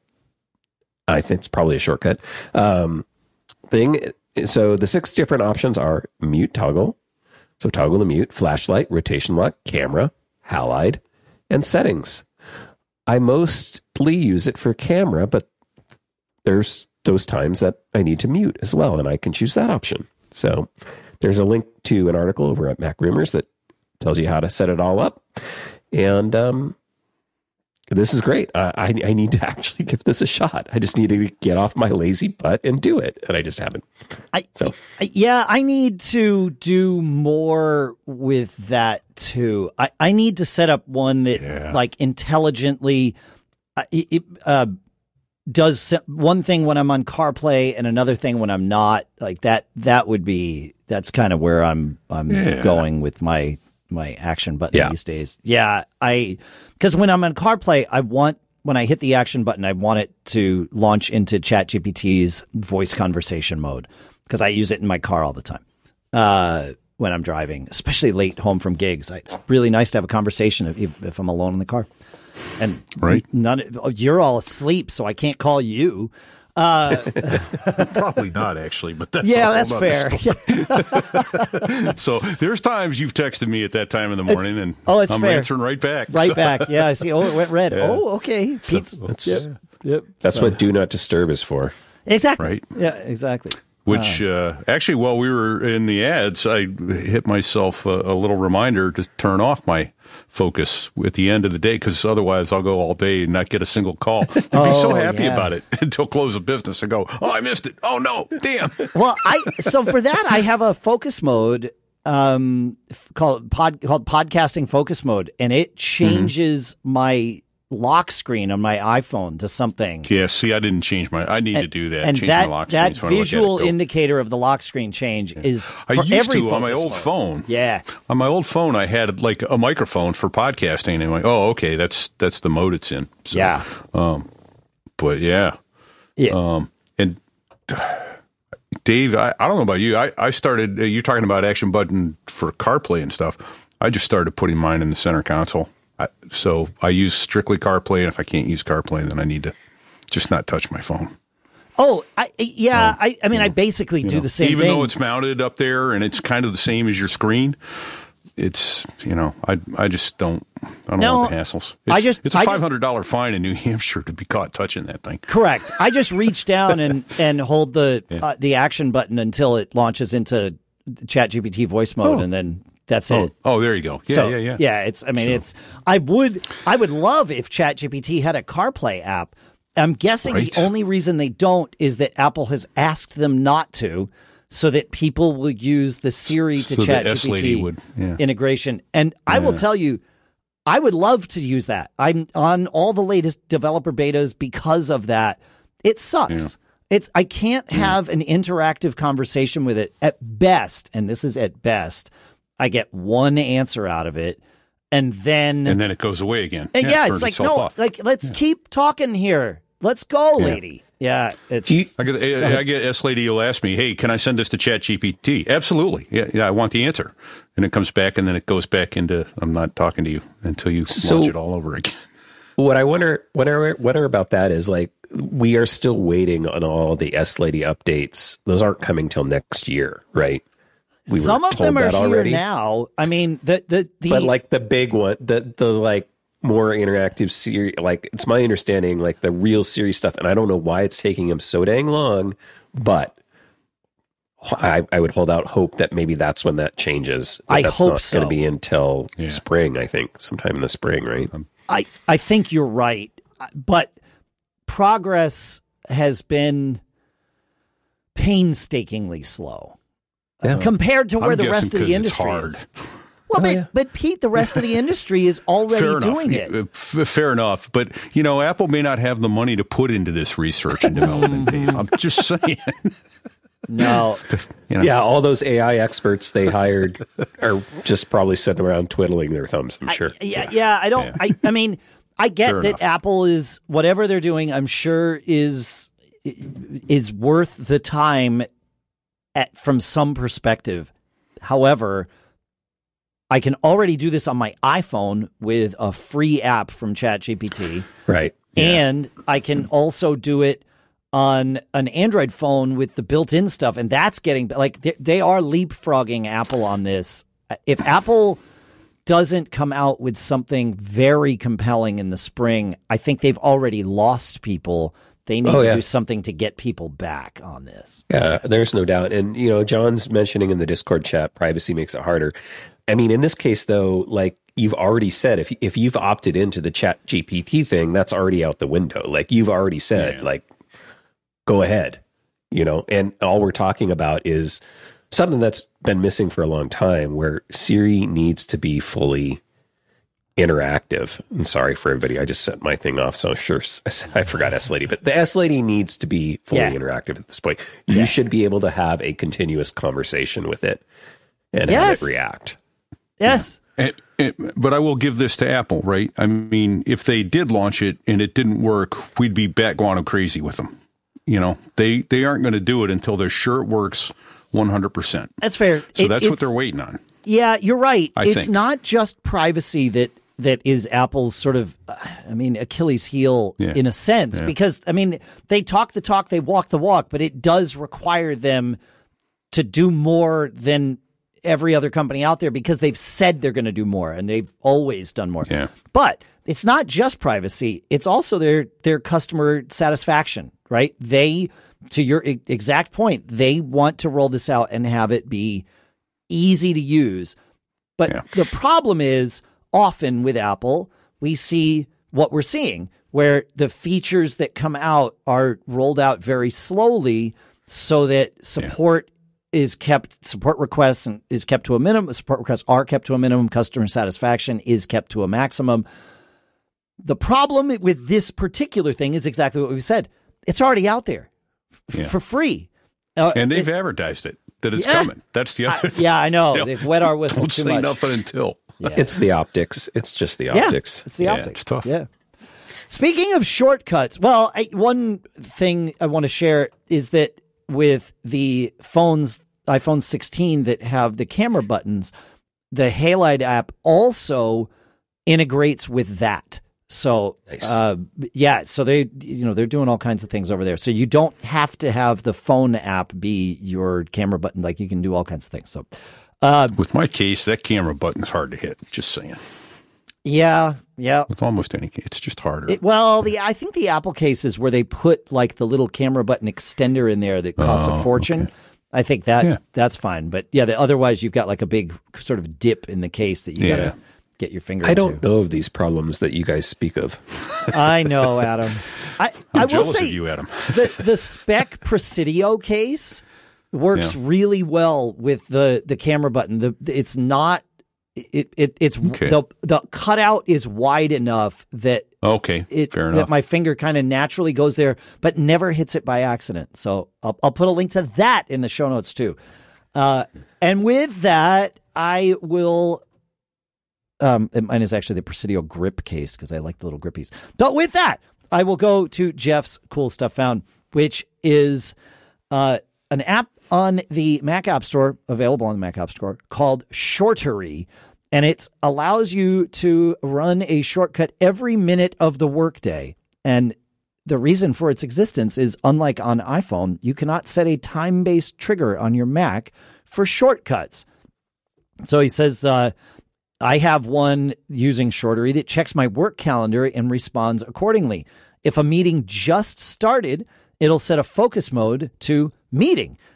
I think it's probably a shortcut, um, thing. So the six different options are mute toggle, so toggle the mute, flashlight, rotation lock, camera, Halide, and settings. I mostly use it for camera, but there's those times that I need to mute as well, and I can choose that option. So there's a link to an article over at Mac Rumors that tells you how to set it all up. And um, this is great. I, I, I need to actually give this a shot. I just need to get off my lazy butt and do it, and I just haven't. I, So I- yeah, I need to do more with that too. I, I need to set up one that Yeah. like intelligently uh, it, it, uh, does se- one thing when I'm on CarPlay and another thing when I'm not. Like that. That would be. That's kind of where I'm. I'm Yeah. going with my my action button Yeah. these days. Yeah, I because when I'm on CarPlay, I want when I hit the action button, I want it to launch into ChatGPT's voice conversation mode because I use it in my car all the time uh, when I'm driving, especially late home from gigs. It's really nice to have a conversation if, if I'm alone in the car. And Right. none, you're all asleep, so I can't call you. Uh, Probably not, actually, but that's yeah, a that's whole nother fair. story. So there's times you've texted me at that time in the morning, and oh, it's I'm fair. answering right back. Right So- back. Yeah, I see. Oh, it went red. Yeah. Oh, okay. Pete's. that's Yep. Yep. that's So- what Do Not Disturb is for. Exactly. Right. Yeah, exactly. Which uh, actually, while we were in the ads, I hit myself a, a little reminder to turn off my focus at the end of the day, because otherwise I'll go all day and not get a single call. I'd be so Oh, happy yeah. about it until close of business and go, oh, I missed it. Oh, no, damn. Well, I so for that I have a focus mode um called pod called podcasting focus mode, and it changes my lock screen on my iPhone to something. Yeah, see, I didn't change my, I need to do that. And change that, my lock that screen so when I look at it, visual go- indicator of the lock screen change is I for used every to on my focus old mode. phone. Yeah. On my old phone, I had like a microphone for podcasting, and I'm like, oh, okay, that's that's the mode it's in. So, Yeah. Um, but yeah, Yeah. um, and Dave, I, I don't know about you. I I started. Uh, you're talking about action button for CarPlay and stuff. I just started putting mine in the center console. I, so I use strictly CarPlay, and if I can't use CarPlay, then I need to just not touch my phone. oh, I yeah, I I mean I basically do the same Even thing. though it's mounted up there and it's kind of the same as your screen, it's, you know, I I just don't I don't No, want the hassles. It's, I just- it's a I just- five hundred dollar fine in New Hampshire to be caught touching that thing. Correct. I just reach down and and hold the uh, the action button until it launches into ChatGPT voice mode, Oh. and then that's Oh, it. oh, there you go. Yeah, So, yeah, yeah. Yeah, it's I mean it's I would I would love if ChatGPT had a CarPlay app. I'm guessing Right. the only reason they don't is that Apple has asked them not to, so that people will use the Siri to So the S lady ChatGPT would, yeah. integration. And I will tell you, I would love to use that. I'm on all the latest developer betas because of that. It sucks. It's I can't have an interactive conversation with it at best, and this is at best. I get one answer out of it, and then And then it goes away again. and yeah, turns it's like itself no, off. like let's keep talking here. Let's go, lady. Yeah, it's Do you- I get, I get S lady will ask me, hey, can I send this to ChatGPT? Absolutely. Yeah, yeah, I want the answer. And it comes back, and then it goes back into, I'm not talking to you until you So- launch it all over again. What I wonder, what I wonder about that is like we are still waiting on all the S Lady updates. Those aren't coming till next year, right? We some were of told them are that here already. now. I mean, the the the But like the big one, the the like more interactive Siri, like it's my understanding, like the real Siri stuff, and I don't know why it's taking them so dang long, but I, I would hold out hope that maybe that's when that changes. That I that's hope not so. going to be until Yeah. spring, I think, sometime in the spring, right? Um, I, I think you're right, but progress has been painstakingly slow Yeah. compared to where I'm the guessing rest of 'cause the it's industry hard. is. Well, but, yeah. but Pete, the rest of the industry is already Fair doing enough. it. Uh, f- Fair enough. But, you know, Apple may not have the money to put into this research and development phase. I'm just saying. No. You know? Yeah, all those A I experts they hired are just probably sitting around twiddling their thumbs, I'm sure. I, yeah, yeah. I don't. Yeah. I. I mean, I get Fair that enough. Apple is whatever they're doing. I'm sure is is worth the time at from some perspective. However, I can already do this on my iPhone with a free app from ChatGPT, Right. and I can also do it on an Android phone with the built-in stuff, and that's getting like they, they are leapfrogging Apple on this. If Apple doesn't come out with something very compelling in the spring, I think they've already lost people. They need Oh, to yeah. do something to get people back on this. Yeah, there's no doubt. And, you know, John's mentioning in the Discord chat, privacy makes it harder. I mean, in this case, though, like you've already said, if if you've opted into the Chat G P T thing, that's already out the window. Like you've already said, Yeah. like, go ahead, you know, and all we're talking about is something that's been missing for a long time where Siri needs to be fully interactive. I'm sorry for everybody. I just set my thing off. So sure, I forgot S Lady, but the S Lady needs to be fully Yeah. interactive at this point. You Yeah. should be able to have a continuous conversation with it and Yes. have it react. Yes. And, and, but I will give this to Apple, right? I mean, if they did launch it and it didn't work, we'd be back going crazy with them. You know, they, they aren't going to do it until they're sure it works one hundred percent. That's fair. So It- that's what it's- they're waiting on. Yeah, you're right. I it's think. not just privacy that that is Apple's sort of, uh, I mean, Achilles heel Yeah. in a sense, Yeah. because, I mean, they talk the talk, they walk the walk, but it does require them to do more than every other company out there because they've said they're going to do more and they've always done more. Yeah. But it's not just privacy. It's also their, their customer satisfaction, right? They, to your e- exact point, they want to roll this out and have it be easy to use. But Yeah. the problem is often with Apple, we see what we're seeing, where the features that come out are rolled out very slowly so that support is kept, support requests and is kept to a minimum, support requests are kept to a minimum, customer satisfaction is kept to a maximum. The problem with this particular thing is exactly what we said. It's already out there f- Yeah. for free. Uh, And they've it- advertised it, that it's Yeah. coming. That's the other I- yeah, I know. You know, They've wet our whistle Don't too say much. nothing until. Yeah. It's the optics. It's just the Yeah, optics. it's the Yeah, optics. it's tough. Yeah. Speaking of shortcuts, well, I, one thing I want to share is that with the phones, iPhone sixteen that have the camera buttons, the Halide app also integrates with that. So, Nice. uh, yeah, so they, you know, they're doing all kinds of things over there. So you don't have to have the phone app be your camera button. Like you can do all kinds of things. So, uh, With my case, that camera button's hard to hit. Just saying. yeah, yeah. With almost any case, it's just harder. It, well, the I think the Apple cases where they put like the little camera button extender in there that costs a Oh, fortune. okay. I think that Yeah. that's fine. But yeah, the, otherwise you've got like a big sort of dip in the case that you Yeah. gotta get your finger I don't into. know of these problems that you guys speak of. I know, Adam. I, I'm I will jealous say of you, Adam. the the Spec Presidio case works Yeah. really well with the the camera button. The it's not it, it it's Okay. the the cutout is wide enough that Okay, it fair that enough. my finger kind of naturally goes there, but never hits it by accident. So I'll, I'll put a link to that in the show notes too. Uh, and with that, I will. Um, and mine is actually the Presidio grip case because I like the little grippies. But with that, I will go to Jeff's cool stuff found, which is uh, an app on the Mac App Store, available on the Mac App Store, called Shortery. And it allows you to run a shortcut every minute of the workday. And the reason for its existence is, unlike on iPhone, you cannot set a time-based trigger on your Mac for shortcuts. So he says, uh, I have one using Shortery that checks my work calendar and responds accordingly. If a meeting just started, it'll set a focus mode to meeting.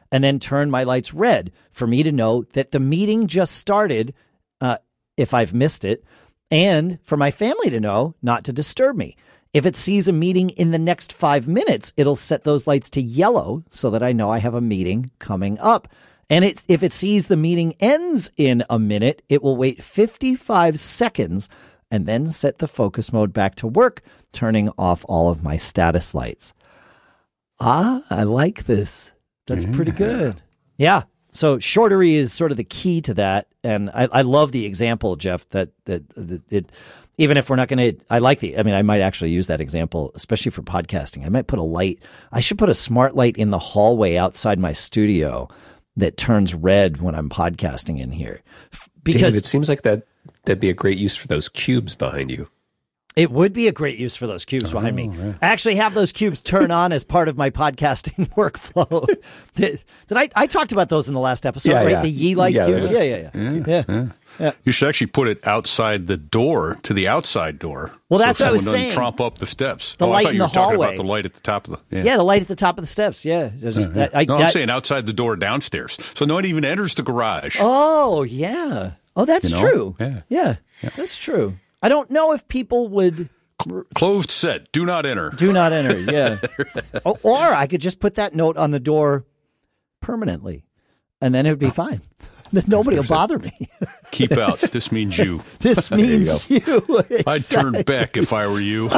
and then turn my lights red for me to know that the meeting just started uh, if I've missed it, and for my family to know not to disturb me. If it sees a meeting in the next five minutes, it'll set those lights to yellow so that I know I have a meeting coming up. And it, if it sees the meeting ends in a minute, it will wait fifty-five seconds and then set the focus mode back to work, turning off all of my status lights. Ah, I like this. That's yeah. pretty good. Yeah. So shortery is sort of the key to that. And I, I love the example, Jeff, that, that, that it, even if we're not going to, I like the, I mean, I might actually use that example, especially for podcasting. I might put a light, I should put a smart light in the hallway outside my studio that turns red when I'm podcasting in here. Because Dave, it seems like that, that'd be a great use for those cubes behind you. It would be a great use for those cubes behind oh, me. Yeah. I actually have those cubes turn on as part of my podcasting workflow. did, did I, I talked about those in the last episode, yeah, right? Yeah. The Yee Light yeah, cubes. yeah, Yeah, yeah, yeah. Yeah, yeah. yeah. yeah. You should actually put it outside the door to the outside door. Well, that's so what I was someone doesn't saying. Tromp up the steps. The oh, light I thought in you the were talking hallway. about the light at the top of the. Yeah, Yeah, the light at the top of the steps. Yeah. It's just, yeah. I, no, that, I'm saying outside the door downstairs, so no one even enters the garage. Oh, yeah. Oh, that's You know? true. Yeah. yeah. Yeah, that's true. I don't know if people would. Closed set. Do not enter. Do not enter. Yeah. oh, or I could just put that note on the door permanently, and then it would be fine. Nobody will bother me. Keep out. This means you. This means you. you. I'd turn back if I were you.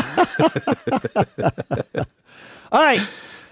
All right.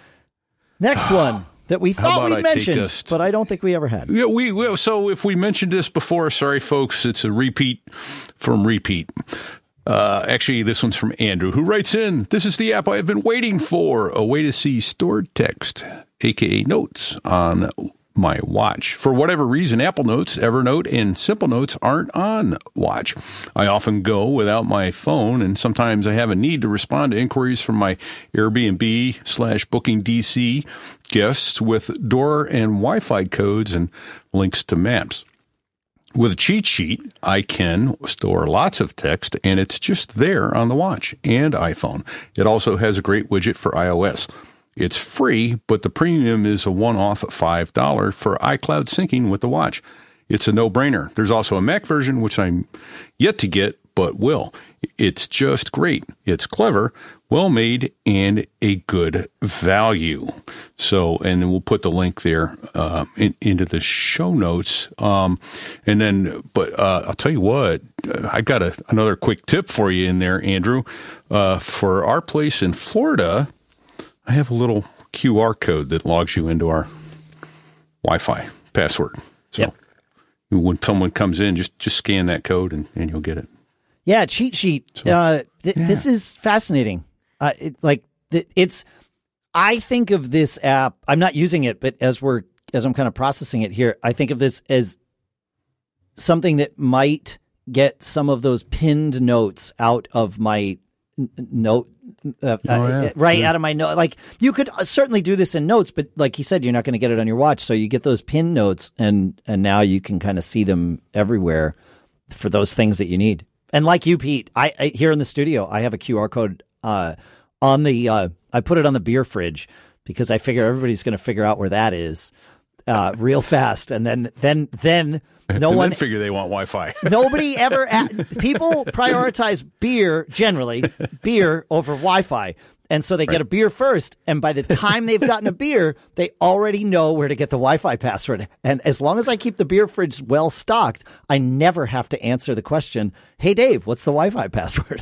Next one that we thought we I mentioned, us t- but I don't think we ever had. Yeah, we, we so if we mentioned this before, sorry folks, it's a repeat from repeat. Uh, actually, this one's from Andrew, who writes in, "This is the app I have been waiting for, a way to see stored text, aka notes, on my watch. For whatever reason, Apple Notes, Evernote, and Simple Notes aren't on Watch. I often go without my phone, and sometimes I have a need to respond to inquiries from my Airbnb slash Booking D C guests with door and Wi-Fi codes and links to maps. With a cheat sheet, I can store lots of text, and it's just there on the watch and iPhone. It also has a great widget for iOS. It's free, but the premium is a one-off at five dollars for iCloud syncing with the watch. It's a no-brainer. There's also a Mac version, which I'm yet to get, but will. It's just great. It's clever, well-made, and a good value. So, and then we'll put the link there uh, in, into the show notes. Um, and then, but uh, I'll tell you what, I got a, another quick tip for you in there, Andrew. Uh, for our place in Florida, I have a little Q R code that logs you into our Wi-Fi password. So yep. when someone comes in, just, just scan that code and, and you'll get it. Yeah, cheat sheet. So, uh, th- yeah. This is fascinating. Uh, it, like th- it's, I think of this app. I'm not using it, but as we're as I'm kind of processing it here, I think of this as something that might get some of those pinned notes out of my n- note. Uh, Oh, yeah. uh, right Yeah. out of my note. Like you could certainly do this in notes, but like he said, you're not going to get it on your watch. So you get those pin notes, and and now you can kind of see them everywhere for those things that you need. And like you, Pete, I, I here in the studio, I have a Q R code uh, on the. Uh, I put it on the beer fridge because I figure everybody's going to figure out where that is uh, real fast, and then then then. No and one then figure they want Wi-Fi. Nobody ever. People prioritize beer generally, beer over Wi-Fi, and so they Right. get a beer first. And by the time they've gotten a beer, they already know where to get the Wi-Fi password. And as long as I keep the beer fridge well stocked, I never have to answer the question, "Hey Dave, what's the Wi-Fi password?"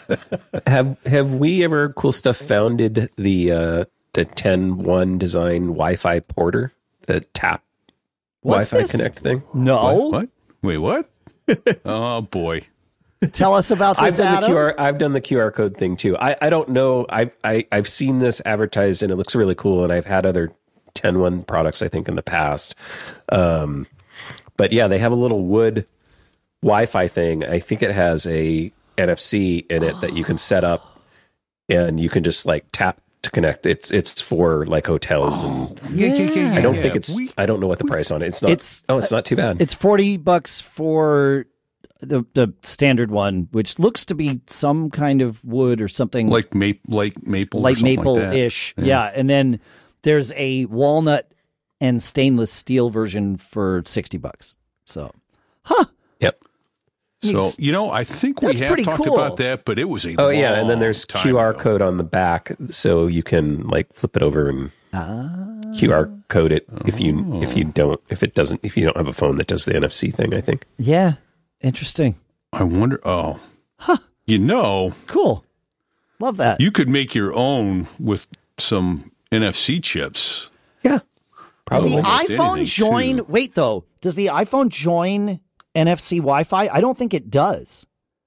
Have Have we ever, Cool Stuff, founded the uh, the ten one design Wi-Fi porter, the tap What's Wi-Fi this? Connect thing? No. What? What? Wait, what? Oh, boy. Tell us about I've this, done the Adam. Q R. I've done the Q R code thing too. I, I don't know. I I I've seen this advertised and it looks really cool. And I've had other ten one products I think in the past. Um, but yeah, they have a little wood Wi-Fi thing. I think it has a N F C in it that you can set up, and you can just like tap to connect. It's it's for like hotels and Yeah, yeah, yeah, I don't yeah. think it's. We- I don't know what the price on it. It's not. It's- oh, it's not too bad. It's forty bucks for the the standard one, which looks to be some kind of wood or something like maple, like maple, or light something maple like that. ish. Yeah. And then there's a walnut and stainless steel version for sixty bucks. So, huh. Yep. So, you know, I think we That's have pretty talked cool. about that, but it was a Oh, yeah. And then long there's time Q R ago. code on the back. So you can like flip it over and Q R code it if you if you don't if it doesn't if you don't have a phone that does the N F C thing, I think. Yeah. Interesting. I wonder, oh, you know, Cool. Love that. you could make your own with some N F C chips. Yeah. Does the Probably almost iPhone anything, join? too. Wait, though. Does the iPhone join N F C Wi-Fi? I don't think it does.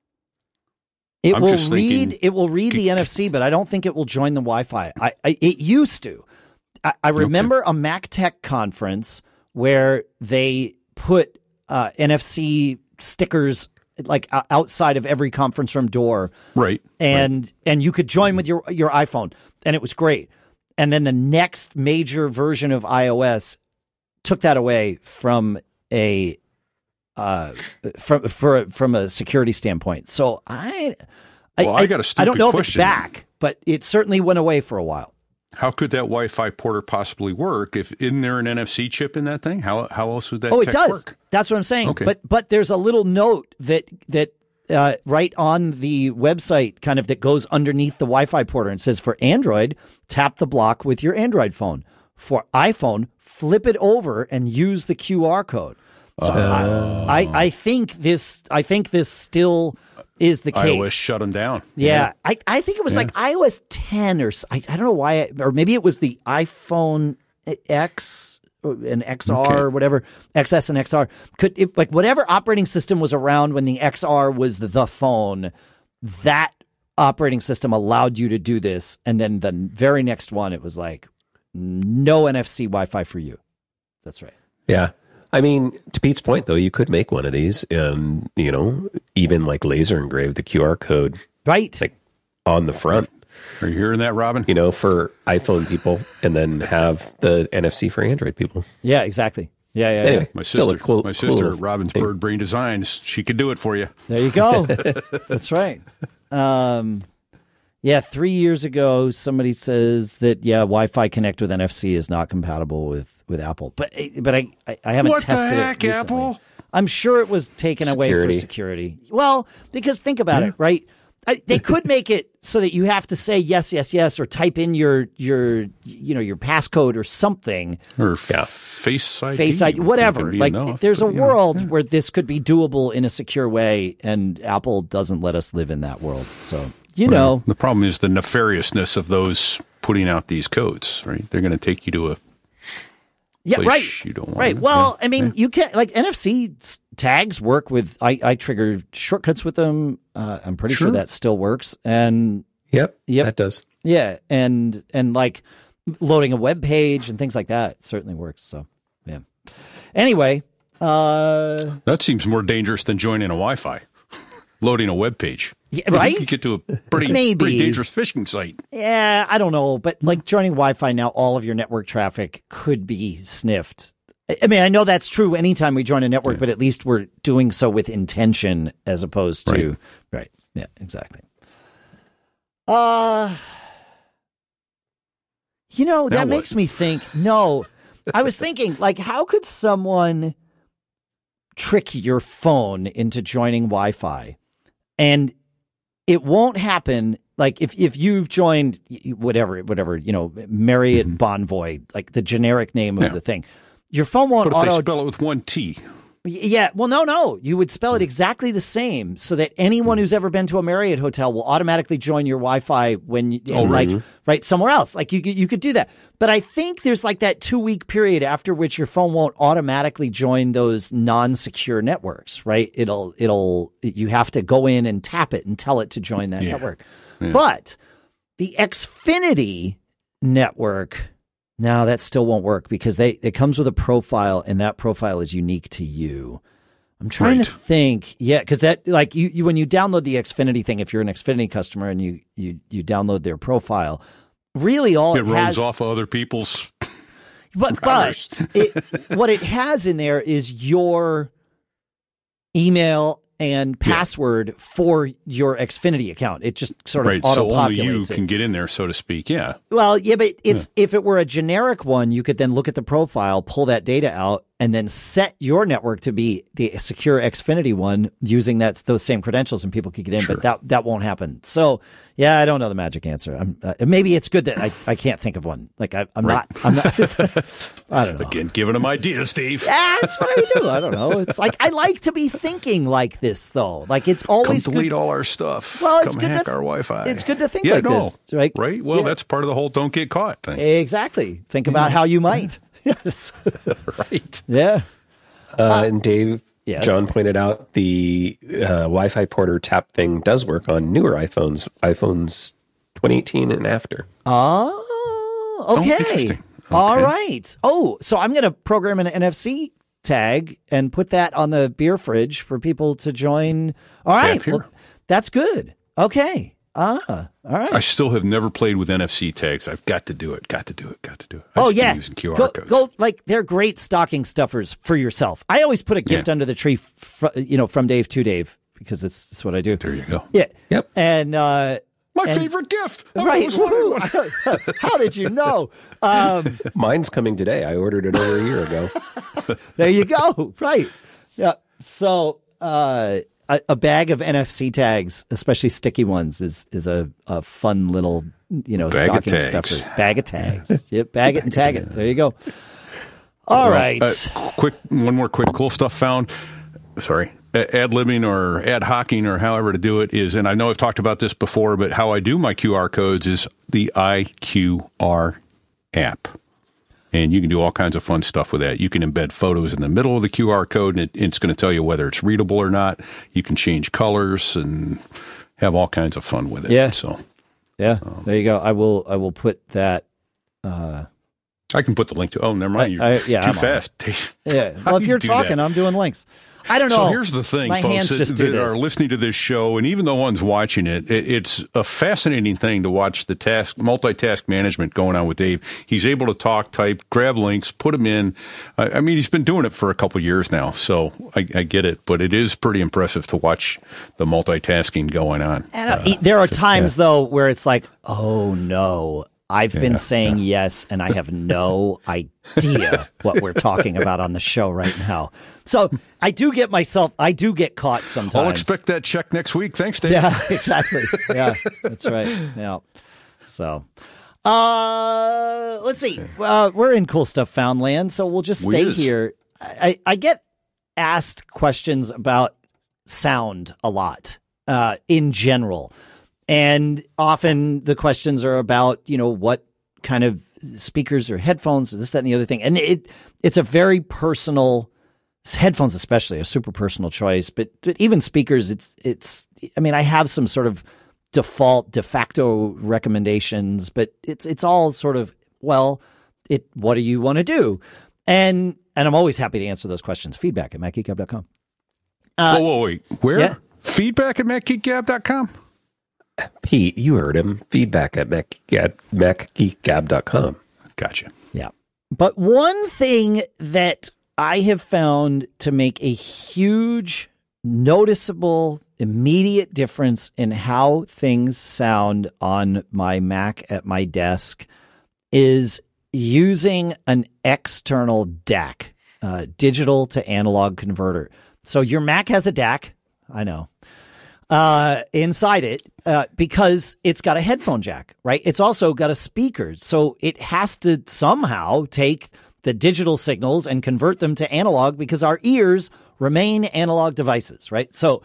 It I'm will just read. thinking- It will read the N F C, but I don't think it will join the Wi-Fi. I, I it used to. I, I remember a Mac Tech conference where they put uh, N F C stickers like o- outside of every conference room door, Right. and and you could join with your your iPhone, and it was great. And then the next major version of iOS took that away from a uh from for from a security standpoint. So I I, Well, I got a I don't stupid know question. if it's back, but it certainly went away for a while. How could that Wi-Fi porter possibly work if isn't there an N F C chip in that thing? How how else would that Oh, it tech does. work? That's what I'm saying. Okay. But but there's a little note that that uh, right on the website, kind of that goes underneath the Wi-Fi porter and says, for Android, tap the block with your Android phone. For iPhone, flip it over and use the Q R code. So I, I I think this I think this still is the case. iOS shut them down. Yeah, I, I think it was like iOS ten or s- I, I don't know why, I, or maybe it was the iPhone X and X R or whatever, X S and X R. Could it, like whatever operating system was around when the X R was the, the phone, that operating system allowed you to do this, and then the very next one, it was like no N F C Wi-Fi for you. That's right. Yeah. I mean, to Pete's point, though, you could make one of these and, you know, even like laser engrave the Q R code Right. like on the front, Are you hearing that, Robin? you know, for iPhone people and then have the N F C for Android people. Yeah, exactly. Yeah, yeah, Anyway, My still sister, a cool, my cool sister, little Robin's thing. Bird Brain Designs, she could do it for you. yeah. There you go. That's right. Um, yeah, three years ago, somebody says that yeah, Wi-Fi Connect with N F C is not compatible with, with Apple, but but I I, I haven't What the tested heck, it recently. Apple? I'm sure it was taken away for Security. security. Well, because think about it, right? I, they could make it so that you have to say yes, yes, yes, or type in your your you know your passcode or something. Or f- Yeah. Face I D. Face I D, would whatever. be Like, enough, there's a but, you know, world yeah. where this could be doable in a secure way, and Apple doesn't let us live in that world. So, you know, The problem is the nefariousness of those putting out these codes, right? They're going to take you to a yeah, place right, you don't want. right. Well, I mean, you can like N F C s- tags work with. I, I trigger shortcuts with them. Uh, I'm pretty sure. Sure. that still works, and Yep. Yep. That does. yeah, and and like loading a web page and things like that certainly works. So, yeah. Anyway, uh, That seems more dangerous than joining a Wi-Fi. Loading a web page. Yeah, right? You get to a pretty, Maybe. pretty dangerous phishing site. yeah, I don't know, but like joining Wi-Fi now, all of your network traffic could be sniffed. I- I mean, I know that's true anytime we join a network, but at least we're doing so with intention as opposed to right. Yeah, exactly. Uh you know, Now that what? makes me think. No, I was thinking, like, how could someone trick your phone into joining Wi-Fi? And it won't happen. Like if, if you've joined whatever, whatever, you know, Marriott Bonvoy, like the generic name of Yeah. the thing, your phone won't But if they auto. spell it with one T, Yeah. Well, no, no. You would spell it exactly the same so that anyone who's ever been to a Marriott hotel will automatically join your Wi-Fi when you, Oh, and, like, really? right somewhere else. Like you, could- you could do that. But I think there's like that two week period after which your phone won't automatically join those non-secure networks, right? It'll, it'll, you have to go in and tap it and tell it to join that Yeah. network. But the Xfinity network, no, that still won't work because they it comes with a profile and that profile is unique to you. I'm trying Right. to think, yeah, because that like you, you when you download the Xfinity thing, if you're an Xfinity customer and you you you download their profile, really all it it, rolls has, off of other people's. but routers. but it, what it has in there is your email and password for your Xfinity account. It just sort of right. auto So only you populates it. can get in there, so to speak. Yeah. Well, yeah, but it's if it were a generic one, you could then look at the profile, pull that data out, and then set your network to be the secure Xfinity one using that those same credentials, and people could get in. Sure. But that that won't happen. So yeah, I don't know the magic answer. I'm, uh, maybe it's good that I, I can't think of one. Like I, I'm Right. not. I'm not. I don't know. Again, giving them ideas, Steve. That's what I do. I don't know. It's like I like to be thinking like this, though. Like it's always Come delete good. all our stuff. Well, it's Come good hack to- our Wi-Fi. It's good to think yeah, like no. this, right? Right. Well, Yeah. that's part of the whole "don't get caught" thing. Exactly. Think about how you might. Yes. Right. Yeah. Uh, and Dave, yes. John pointed out the uh, Wi-Fi porter tap thing does work on newer iPhones, iPhones twenty eighteen and after. Oh, okay. interesting. All Okay. right. Oh, so I'm going to program an N F C tag and put that on the beer fridge for people to join. All right. Tap here. Well, that's good. Okay. Ah, all right. I still have never played with N F C tags. I've got to do it. Got to do it. Got to do it. I Oh just been yeah, using Q R go, codes. go like they're great stocking stuffers for yourself. I always put a gift Yeah. under the tree, fr- you know, from Dave to Dave because it's, it's what I do. There you go. Yeah. Yep. And uh, My and- favorite gift. I right. always wanted one. Woo. How did you know? Um, Mine's coming today. I ordered it over a year ago. there you go. Right. Yeah. So uh, a, a bag of N F C tags, especially sticky ones, is is a, a fun little you know Bag of stocking tags. stuffer. Bag of tags. Yep. Bag it and tag it. There you go. All Well, right. uh, quick, one more quick cool stuff found. Sorry. Ad libbing or ad hocking or however to do it is, and I know I've talked about this before, but how I do my Q R codes is the I Q R app. And you can do all kinds of fun stuff with that. You can embed photos in the middle of the Q R code, and it, it's going to tell you whether it's readable or not. You can change colors and have all kinds of fun with it. Yeah. So Yeah, there you go. I will. I will put that. I can put the link to. Oh, never mind. You're I- I- yeah, too I'm on fast. Yeah. How Well, do if you you're do talking, that? I'm doing links. I don't know. So here's the thing, My folks, hands that, just do that this. are listening to this show, and even the ones watching it, it, it's a fascinating thing to watch the task, multitask management going on with Dave. He's able to talk, type, grab links, put them in. I, I mean, he's been doing it for a couple years now, so I, I get it. But it is pretty impressive to watch the multitasking going on. And, uh, there are times though where it's like, oh no, I've been saying yes, and I have no idea what we're talking about on the show right now. So I do get myself, I do get caught sometimes. I'll expect that check next week. Thanks, Dave. Yeah, exactly. Yeah, that's right. Yeah. So, uh, let's see. Uh, we're in Cool Stuff Found Land, so we'll just We stay is. here. I, I get asked questions about sound a lot, uh, in general. And often the questions are about, you know, what kind of speakers or headphones, this, that, and the other thing. And it it's a very personal, headphones especially, a super personal choice. But, but even speakers, it's, it's, I mean, I have some sort of default, de facto recommendations, but it's it's all sort of, well, it what do you want to do? And and I'm always happy to answer those questions. Feedback at mac geek gab dot com. whoa, whoa, wait. Where? yeah. Feedback at mac geek gab dot com? Pete, you heard him. Feedback at mac geek gab dot com. Gotcha. Yeah. But one thing that I have found to make a huge, noticeable, immediate difference in how things sound on my Mac at my desk is using an external D A C, uh, digital to analog converter. So your Mac has a D A C, I know, uh, inside it, uh, because it's got a headphone jack, right? It's also got a speaker. So it has to somehow take the digital signals and convert them to analog because our ears remain analog devices, right? So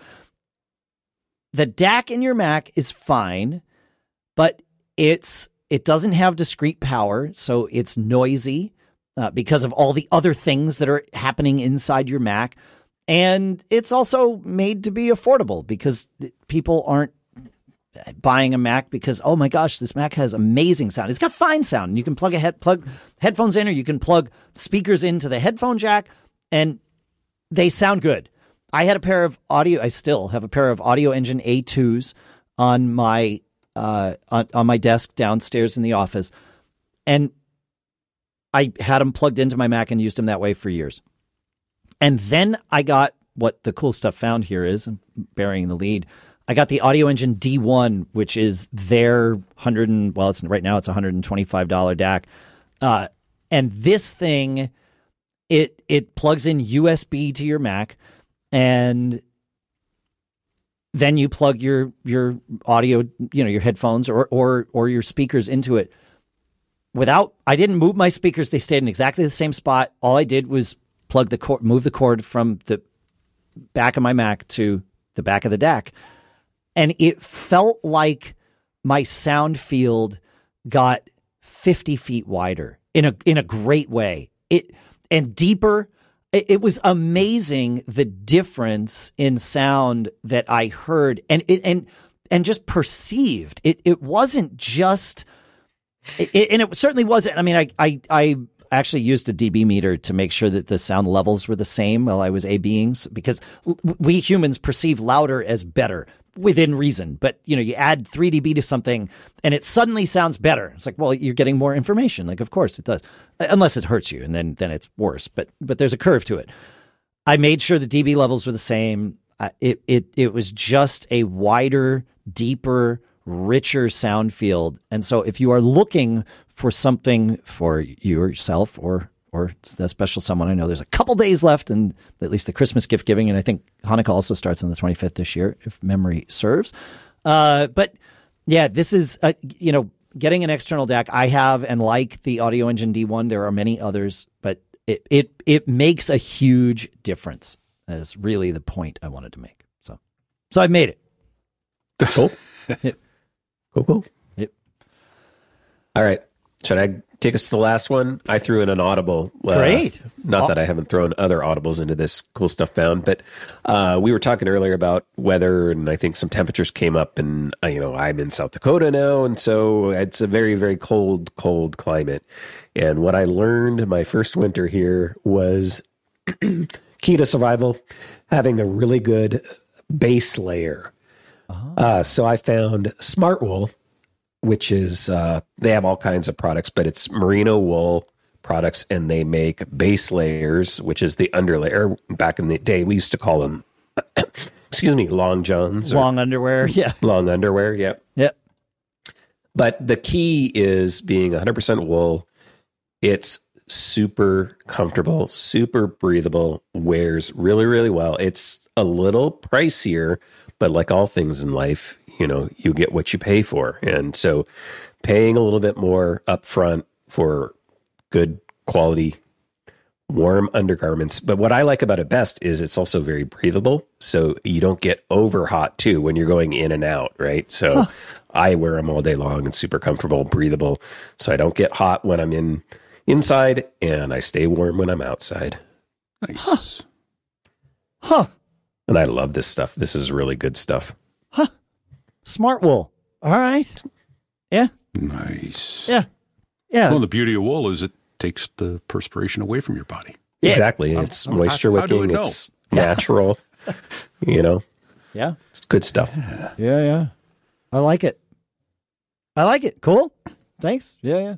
the D A C in your Mac is fine, but it's, it doesn't have discrete power. So it's noisy, uh, because of all the other things that are happening inside your Mac. And it's also made to be affordable because people aren't buying a Mac because, oh my gosh, this Mac has amazing sound. It's got fine sound. And you can plug a head, plug headphones in, or you can plug speakers into the headphone jack, and they sound good. I had a pair of audio. I still have a pair of Audio Engine A twos on my uh, on, on my desk downstairs in the office, and I had them plugged into my Mac and used them that way for years. And then I got what the cool stuff found here is. I'm burying the lead. I got the Audio Engine D one, which is their one hundred and, well, it's right now it's one hundred twenty-five dollars D A C. Uh, and this thing, it it plugs in U S B to your Mac, and then you plug your your audio, you know, your headphones or or or your speakers into it. Without, I didn't move my speakers; they stayed in exactly the same spot. All I did was plug the cord, move the cord from the back of my Mac to the back of the D A C, and it felt like my sound field got fifty feet wider in a in a great way. It and deeper. It, it was amazing the difference in sound that I heard and it, and and just perceived. It it wasn't just, it, and it certainly wasn't. I mean, I I I actually used a dB meter to make sure that the sound levels were the same while I was A-Bing, because we humans perceive louder as better within reason. But, you know, you add three dB to something and it suddenly sounds better. It's like, well, you're getting more information. Like, of course it does, unless it hurts you, and then then it's worse. But but there's a curve to it. I made sure the dB levels were the same. Uh, it it it was just a wider, deeper, richer sound field. And so if you are looking for something for yourself or or a special someone, I know there's a couple days left, and at least the Christmas gift giving, and I think Hanukkah also starts on the twenty-fifth this year, if memory serves. Uh, but yeah, this is, uh, you know, getting an external D A C. I have and like the Audio Engine D one. There are many others, but it it it makes a huge difference. That is really the point I wanted to make. So, so I've made it. Cool. Yep. Cool, cool. Yep. All right. Should I take us to the last one? I threw in an Audible. Uh, Great. Not that I haven't thrown other Audibles into this cool stuff found, but uh, we were talking earlier about weather, and I think some temperatures came up, and uh, you know, I'm in South Dakota now, and so it's a very, very cold, cold climate. And what I learned my first winter here was key to survival, having a really good base layer. Uh-huh. Uh, so I found Smartwool, which is, uh, they have all kinds of products, but it's merino wool products, and they make base layers, which is the underlayer. Back in the day, we used to call them, excuse me, long johns. Long underwear, yeah. Long underwear, yeah. Yep. But the key is being one hundred percent wool. It's super comfortable, super breathable, wears really, really well. It's a little pricier, but like all things in life, you know, you get what you pay for. And so paying a little bit more upfront for good quality, warm undergarments. But what I like about it best is it's also very breathable. So you don't get over hot too when you're going in and out, right? So huh. I wear them all day long and super comfortable, breathable. So I don't get hot when I'm in inside, and I stay warm when I'm outside. Nice. Huh. Huh. And I love this stuff. This is really good stuff. Huh. Smartwool. All right. Yeah. Nice. Yeah. Yeah. Well, the beauty of wool is it takes the perspiration away from your body. Yeah. Exactly. It's how, moisture how, how wicking. do It's natural. You know? Yeah. It's good stuff. Yeah. yeah, yeah. I like it. I like it. Cool. Thanks. Yeah, yeah.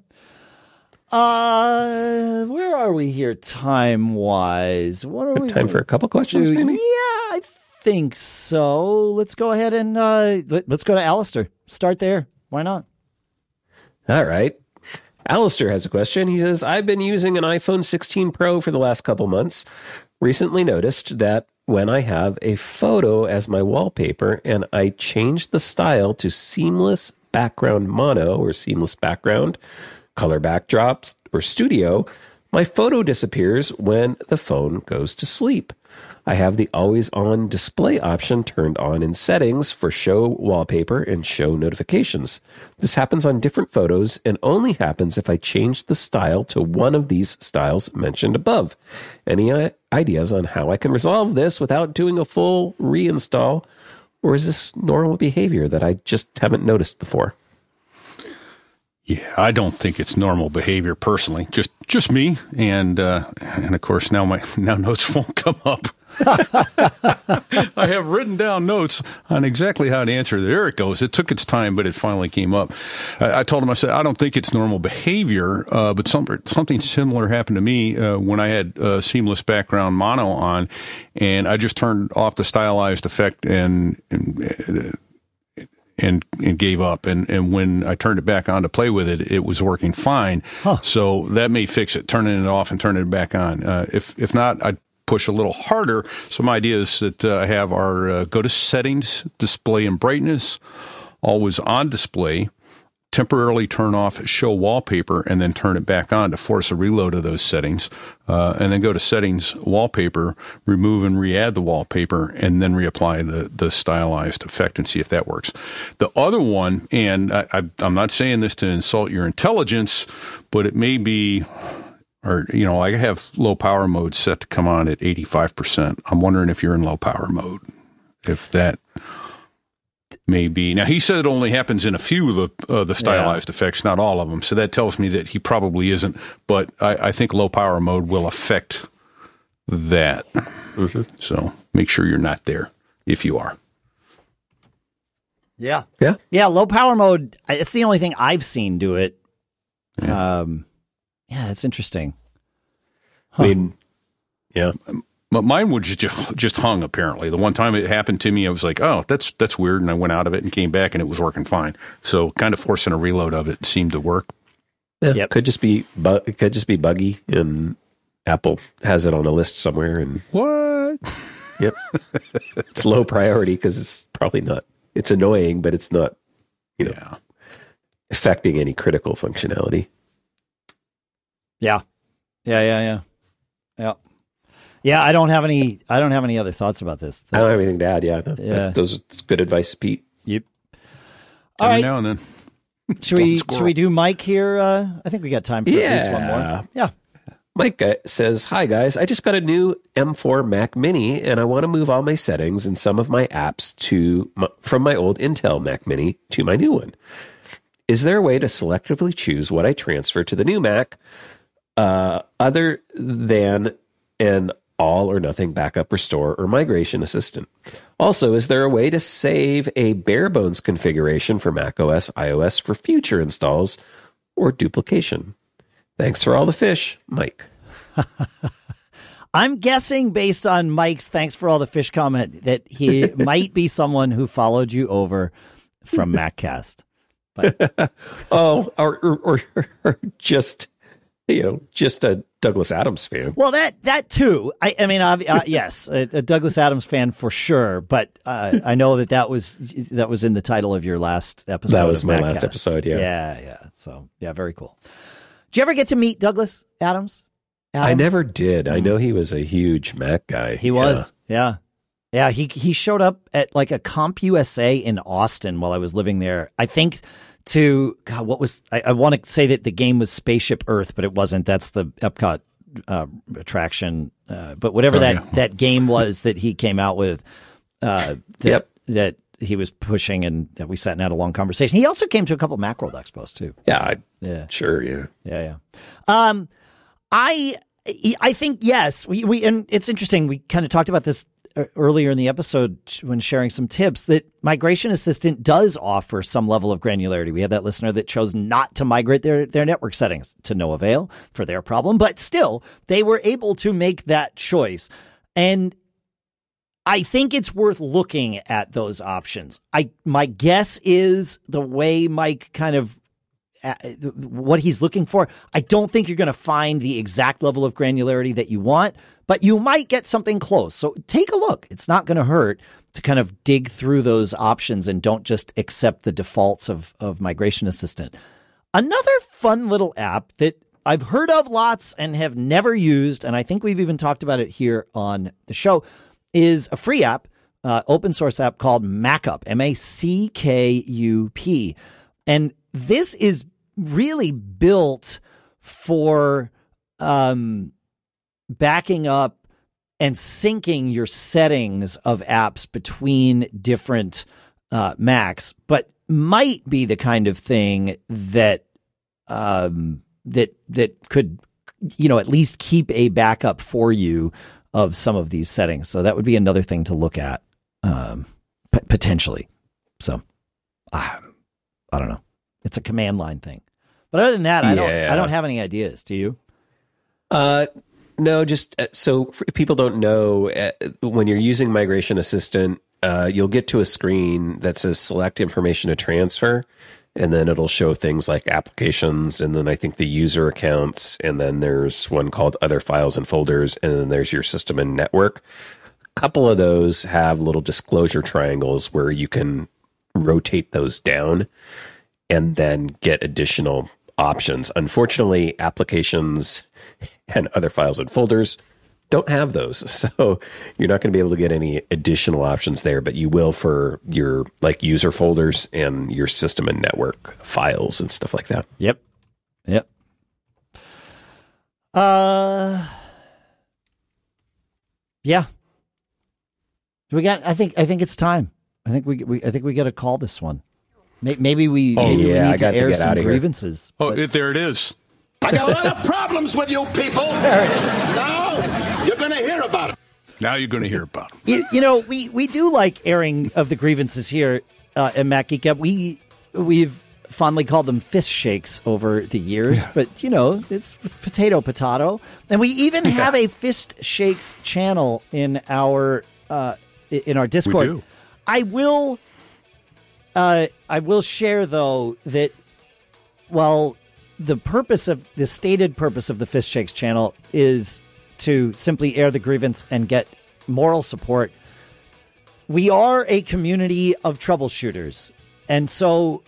Uh, where are we here time wise? What are Good we time for a couple questions, maybe? Yeah, I think so. Let's go ahead and uh, let, let's go to Alistair. Start there. Why not? All right. Alistair has a question. He says, I've been using an iPhone sixteen Pro for the last couple months. Recently noticed that when I have a photo as my wallpaper and I change the style to seamless background mono or seamless background, color backdrops, or studio, my photo disappears when the phone goes to sleep. I have the always-on display option turned on in settings for show wallpaper and show notifications. This happens on different photos and only happens if I change the style to one of these styles mentioned above. Any ideas on how I can resolve this without doing a full reinstall, or is this normal behavior that I just haven't noticed before? Yeah, I don't think it's normal behavior personally. Just just me, and uh, and of course now my now notes won't come up. I have written down notes on exactly how to answer. There it goes. It took its time, but it finally came up. I, I told him, I said, I don't think it's normal behavior, uh, but some, something similar happened to me uh, when I had uh, seamless background mono on, and I just turned off the stylized effect and, and uh, And, and gave up. And, and when I turned it back on to play with it, it was working fine. Huh. So that may fix it, turning it off and turning it back on. Uh, if, if not, I'd push a little harder. Some ideas that uh, I have are uh, go to settings, display and brightness, always on display, temporarily turn off show wallpaper, and then turn it back on to force a reload of those settings. Uh, and then go to settings, wallpaper, remove and re-add the wallpaper, and then reapply the, the stylized effect and see if that works. The other one, and I, I, I'm not saying this to insult your intelligence, but it may be, or, you know, I have low power mode set to come on at eighty-five percent. I'm wondering if you're in low power mode, if that maybe. Now, he said it only happens in a few of the, uh, the stylized yeah. effects, not all of them. So that tells me that he probably isn't. But I, I think low power mode will affect that. Mm-hmm. So make sure you're not there if you are. Yeah. Yeah. Yeah. Low power mode. It's the only thing I've seen do it. Yeah. Um, yeah, that's interesting. Huh. I mean, yeah. But mine would just just hung, apparently. The one time it happened to me, I was like, oh, that's that's weird. And I went out of it and came back and it was working fine. So kind of forcing a reload of it seemed to work. Yeah, yep. Could just be bu- it could just be buggy, and Apple has it on a list somewhere. And what? Yep. It's low priority because it's probably not, it's annoying, but it's not, you know, yeah. affecting any critical functionality. Yeah. Yeah, yeah, yeah. Yeah. Yeah, I don't have any. I don't have any other thoughts about this. That's, I don't have anything to add. Yeah, no, yeah. Those are good advice, Pete. Yep. All Every right. now and then. Should we? Should we do Mike here? Uh, I think we got time for yeah. at least one more. Yeah. Mike uh, says, "Hi guys, I just got a new M four Mac Mini, and I want to move all my settings and some of my apps to my, from my old Intel Mac Mini to my new one. Is there a way to selectively choose what I transfer to the new Mac, uh, other than an all or nothing backup, restore, or migration assistant? Also, is there a way to save a bare bones configuration for macOS, iOS for future installs or duplication? Thanks for all the fish, Mike." I'm guessing, based on Mike's thanks for all the fish comment, that he might be someone who followed you over from MacCast. But oh, or, or, or, or just, you know, just a Douglas Adams fan. Well, that that too. I, I mean, uh, uh, yes, a, a Douglas Adams fan for sure. But uh, I know that that was that was in the title of your last episode. That was of my MacCast. last episode. Yeah, yeah, yeah. So yeah, very cool. Did you ever get to meet Douglas Adams? Adam? I never did. I know he was a huge Mac guy. He was. Yeah. Yeah. He he showed up at like a CompUSA in Austin while I was living there. I think to, God, what was, I, I want to say that the game was Spaceship Earth, but it wasn't. That's the Epcot uh, attraction. Uh, but whatever oh, that, yeah. that game was that he came out with, uh, that, yep. that he was pushing, and we sat and had a long conversation. He also came to a couple of Macworld Expos too. Yeah. I, yeah. Sure. Yeah. Yeah. Yeah. Um, I, I think, yes, we, we, and it's interesting. We kind of talked about this earlier in the episode when sharing some tips, that Migration Assistant does offer some level of granularity. We had that listener that chose not to migrate their, their network settings, to no avail for their problem, but still they were able to make that choice. And I think it's worth looking at those options. I, my guess is the way Mike kind of what he's looking for, I don't think you're going to find the exact level of granularity that you want, but you might get something close. So take a look. It's not going to hurt to kind of dig through those options and don't just accept the defaults of, of Migration Assistant. Another fun little app that I've heard of lots and have never used, and I think we've even talked about it here on the show, is a free app, uh, open source app called MacUp, M A C K U P. And this is really built for um, backing up and syncing your settings of apps between different uh, Macs, but might be the kind of thing that um, that that could, you know, at least keep a backup for you of some of these settings. So that would be another thing to look at um, p- potentially. So uh, I don't know. It's a command line thing. But other than that, I don't Yeah. I don't have any ideas. Do you? Uh, no, just uh, so if people don't know, uh, when you're using Migration Assistant, uh, you'll get to a screen that says select information to transfer, and then it'll show things like applications, and then I think the user accounts, and then there's one called other files and folders, and then there's your system and network. A couple of those have little disclosure triangles where you can rotate those down and then get additional options. Unfortunately, applications and other files and folders don't have those. So you're not going to be able to get any additional options there, but you will for your like user folders and your system and network files and stuff like that. Yep. Yep. Uh Yeah. We got I think I think it's time. I think we we I think we got to call this one. Maybe we, Oh, maybe we yeah, need I to got to air get some outta here. grievances. Oh, it, there it is. I got a lot of problems with you people. There it is. Now you're going to hear about it. Now you're going to hear about it. You, you know, we, we do like airing of the grievances here uh, at Mac Geek Gab. We we've fondly called them fist shakes over the years, Yeah. but you know, it's potato potato. And we even have a fist shakes channel in our uh, in our Discord. We do. I will uh, I will share though that well the purpose of the stated purpose of the Fist Shakes channel is to simply air the grievance and get moral support. We are a community of troubleshooters. And so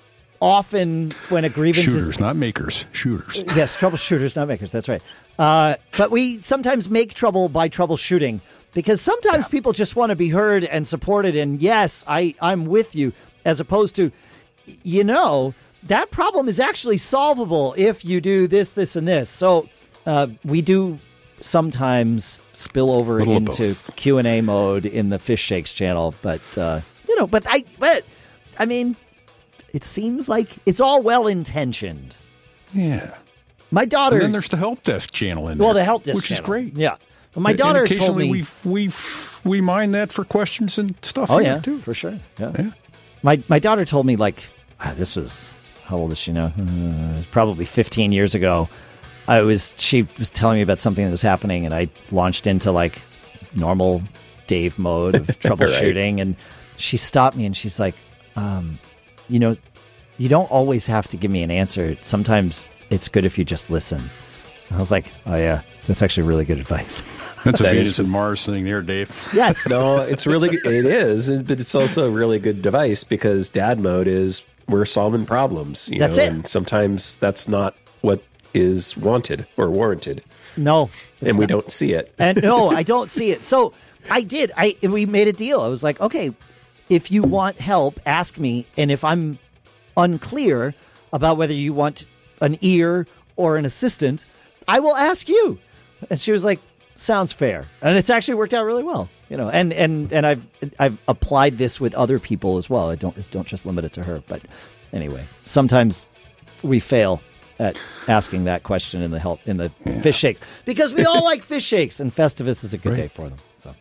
often when a grievance Shooters, is... not makers. Shooters. Yes, troubleshooters, not makers. That's right. Uh, but we sometimes make trouble by troubleshooting because sometimes people just want to be heard and supported. And yes, I, I'm with you, as opposed to, you know, that problem is actually solvable if you do this, this, and this. So uh, we do sometimes spill over Little of into both. Q and A mode in the Fish Shakes channel. But, uh, you know, but I, but I mean, it seems like it's all well-intentioned. Yeah. My daughter... And then there's the help desk channel in there. Well, the help desk which channel. is great. Yeah. But my And daughter told occasionally me... we we we mine that for questions and stuff. Oh, here, yeah, too. for sure. Yeah. Yeah. My my daughter told me, like, ah, this was... How old is she now? Uh, probably fifteen years ago. I was She was telling me about something that was happening, and I launched into, like, normal Dave mode of troubleshooting. And she stopped me, and she's like, um, you know, you don't always have to give me an answer. Sometimes it's good if you just listen. And I was like, oh, yeah, that's actually really good advice. That's a That Venus is- and Mars thing there, Dave. Yes. No, it's really, it is, but it's also a really good device because dad mode is we're solving problems. You That's know, it. And sometimes that's not what is wanted or warranted, No. it's and we not. don't see it. And no, I don't see it. So I did. I we made a deal. I was like, okay, if you want help, ask me. And if I'm unclear about whether you want an ear or an assistant, I will ask you. And she was like, sounds fair. And it's actually worked out really well. You know, and, and, and I've I've applied this with other people as well. I don't don't just limit it to her. But anyway, sometimes we fail at asking that question in the help in the fish shakes because we all like fish shakes, and Festivus is a good Right. day for them. So,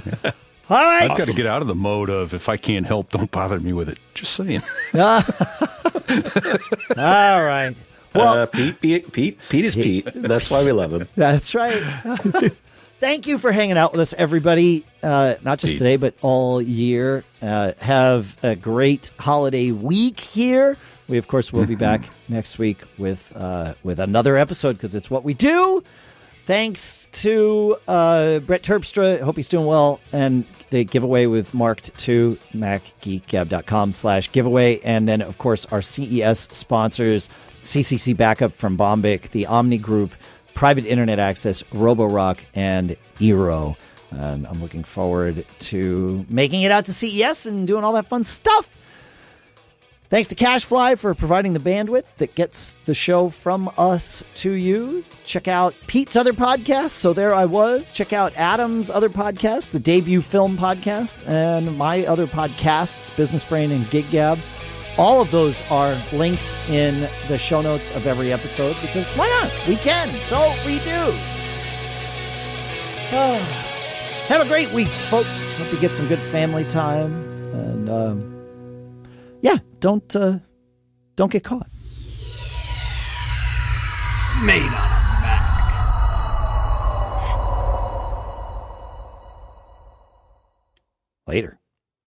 all right, I've got to get out of the mode of if I can't help, don't bother me with it. Just saying. all right. Well, uh, Pete, Pete, Pete, Pete is Pete, and that's why we love him. that's right. Thank you for hanging out with us, everybody. Uh, not just Pete. today, but all year. Uh, have a great holiday week here. We, of course, will be back next week with uh, with another episode because it's what we do. Thanks to uh, Brett Terpstra. Hope he's doing well. And the giveaway with Marked to MacGeekGab.com slash giveaway. And then, of course, our C E S sponsors, C C C Backup from Bombic, the Omni Group, Private Internet Access, Roborock, and Eero. And I'm looking forward to making it out to C E S and doing all that fun stuff. Thanks to CashFly for providing the bandwidth that gets the show from us to you. Check out Pete's other podcast, So There I Was. Check out Adam's other podcast, the Debut Film Podcast, and my other podcasts, Business Brain and Gig Gab. All of those are linked in the show notes of every episode because why not? We can. So we do. Have a great week, folks. Hope you get some good family time. And, um, yeah, don't, uh, don't get caught. Made on a Mac. Later.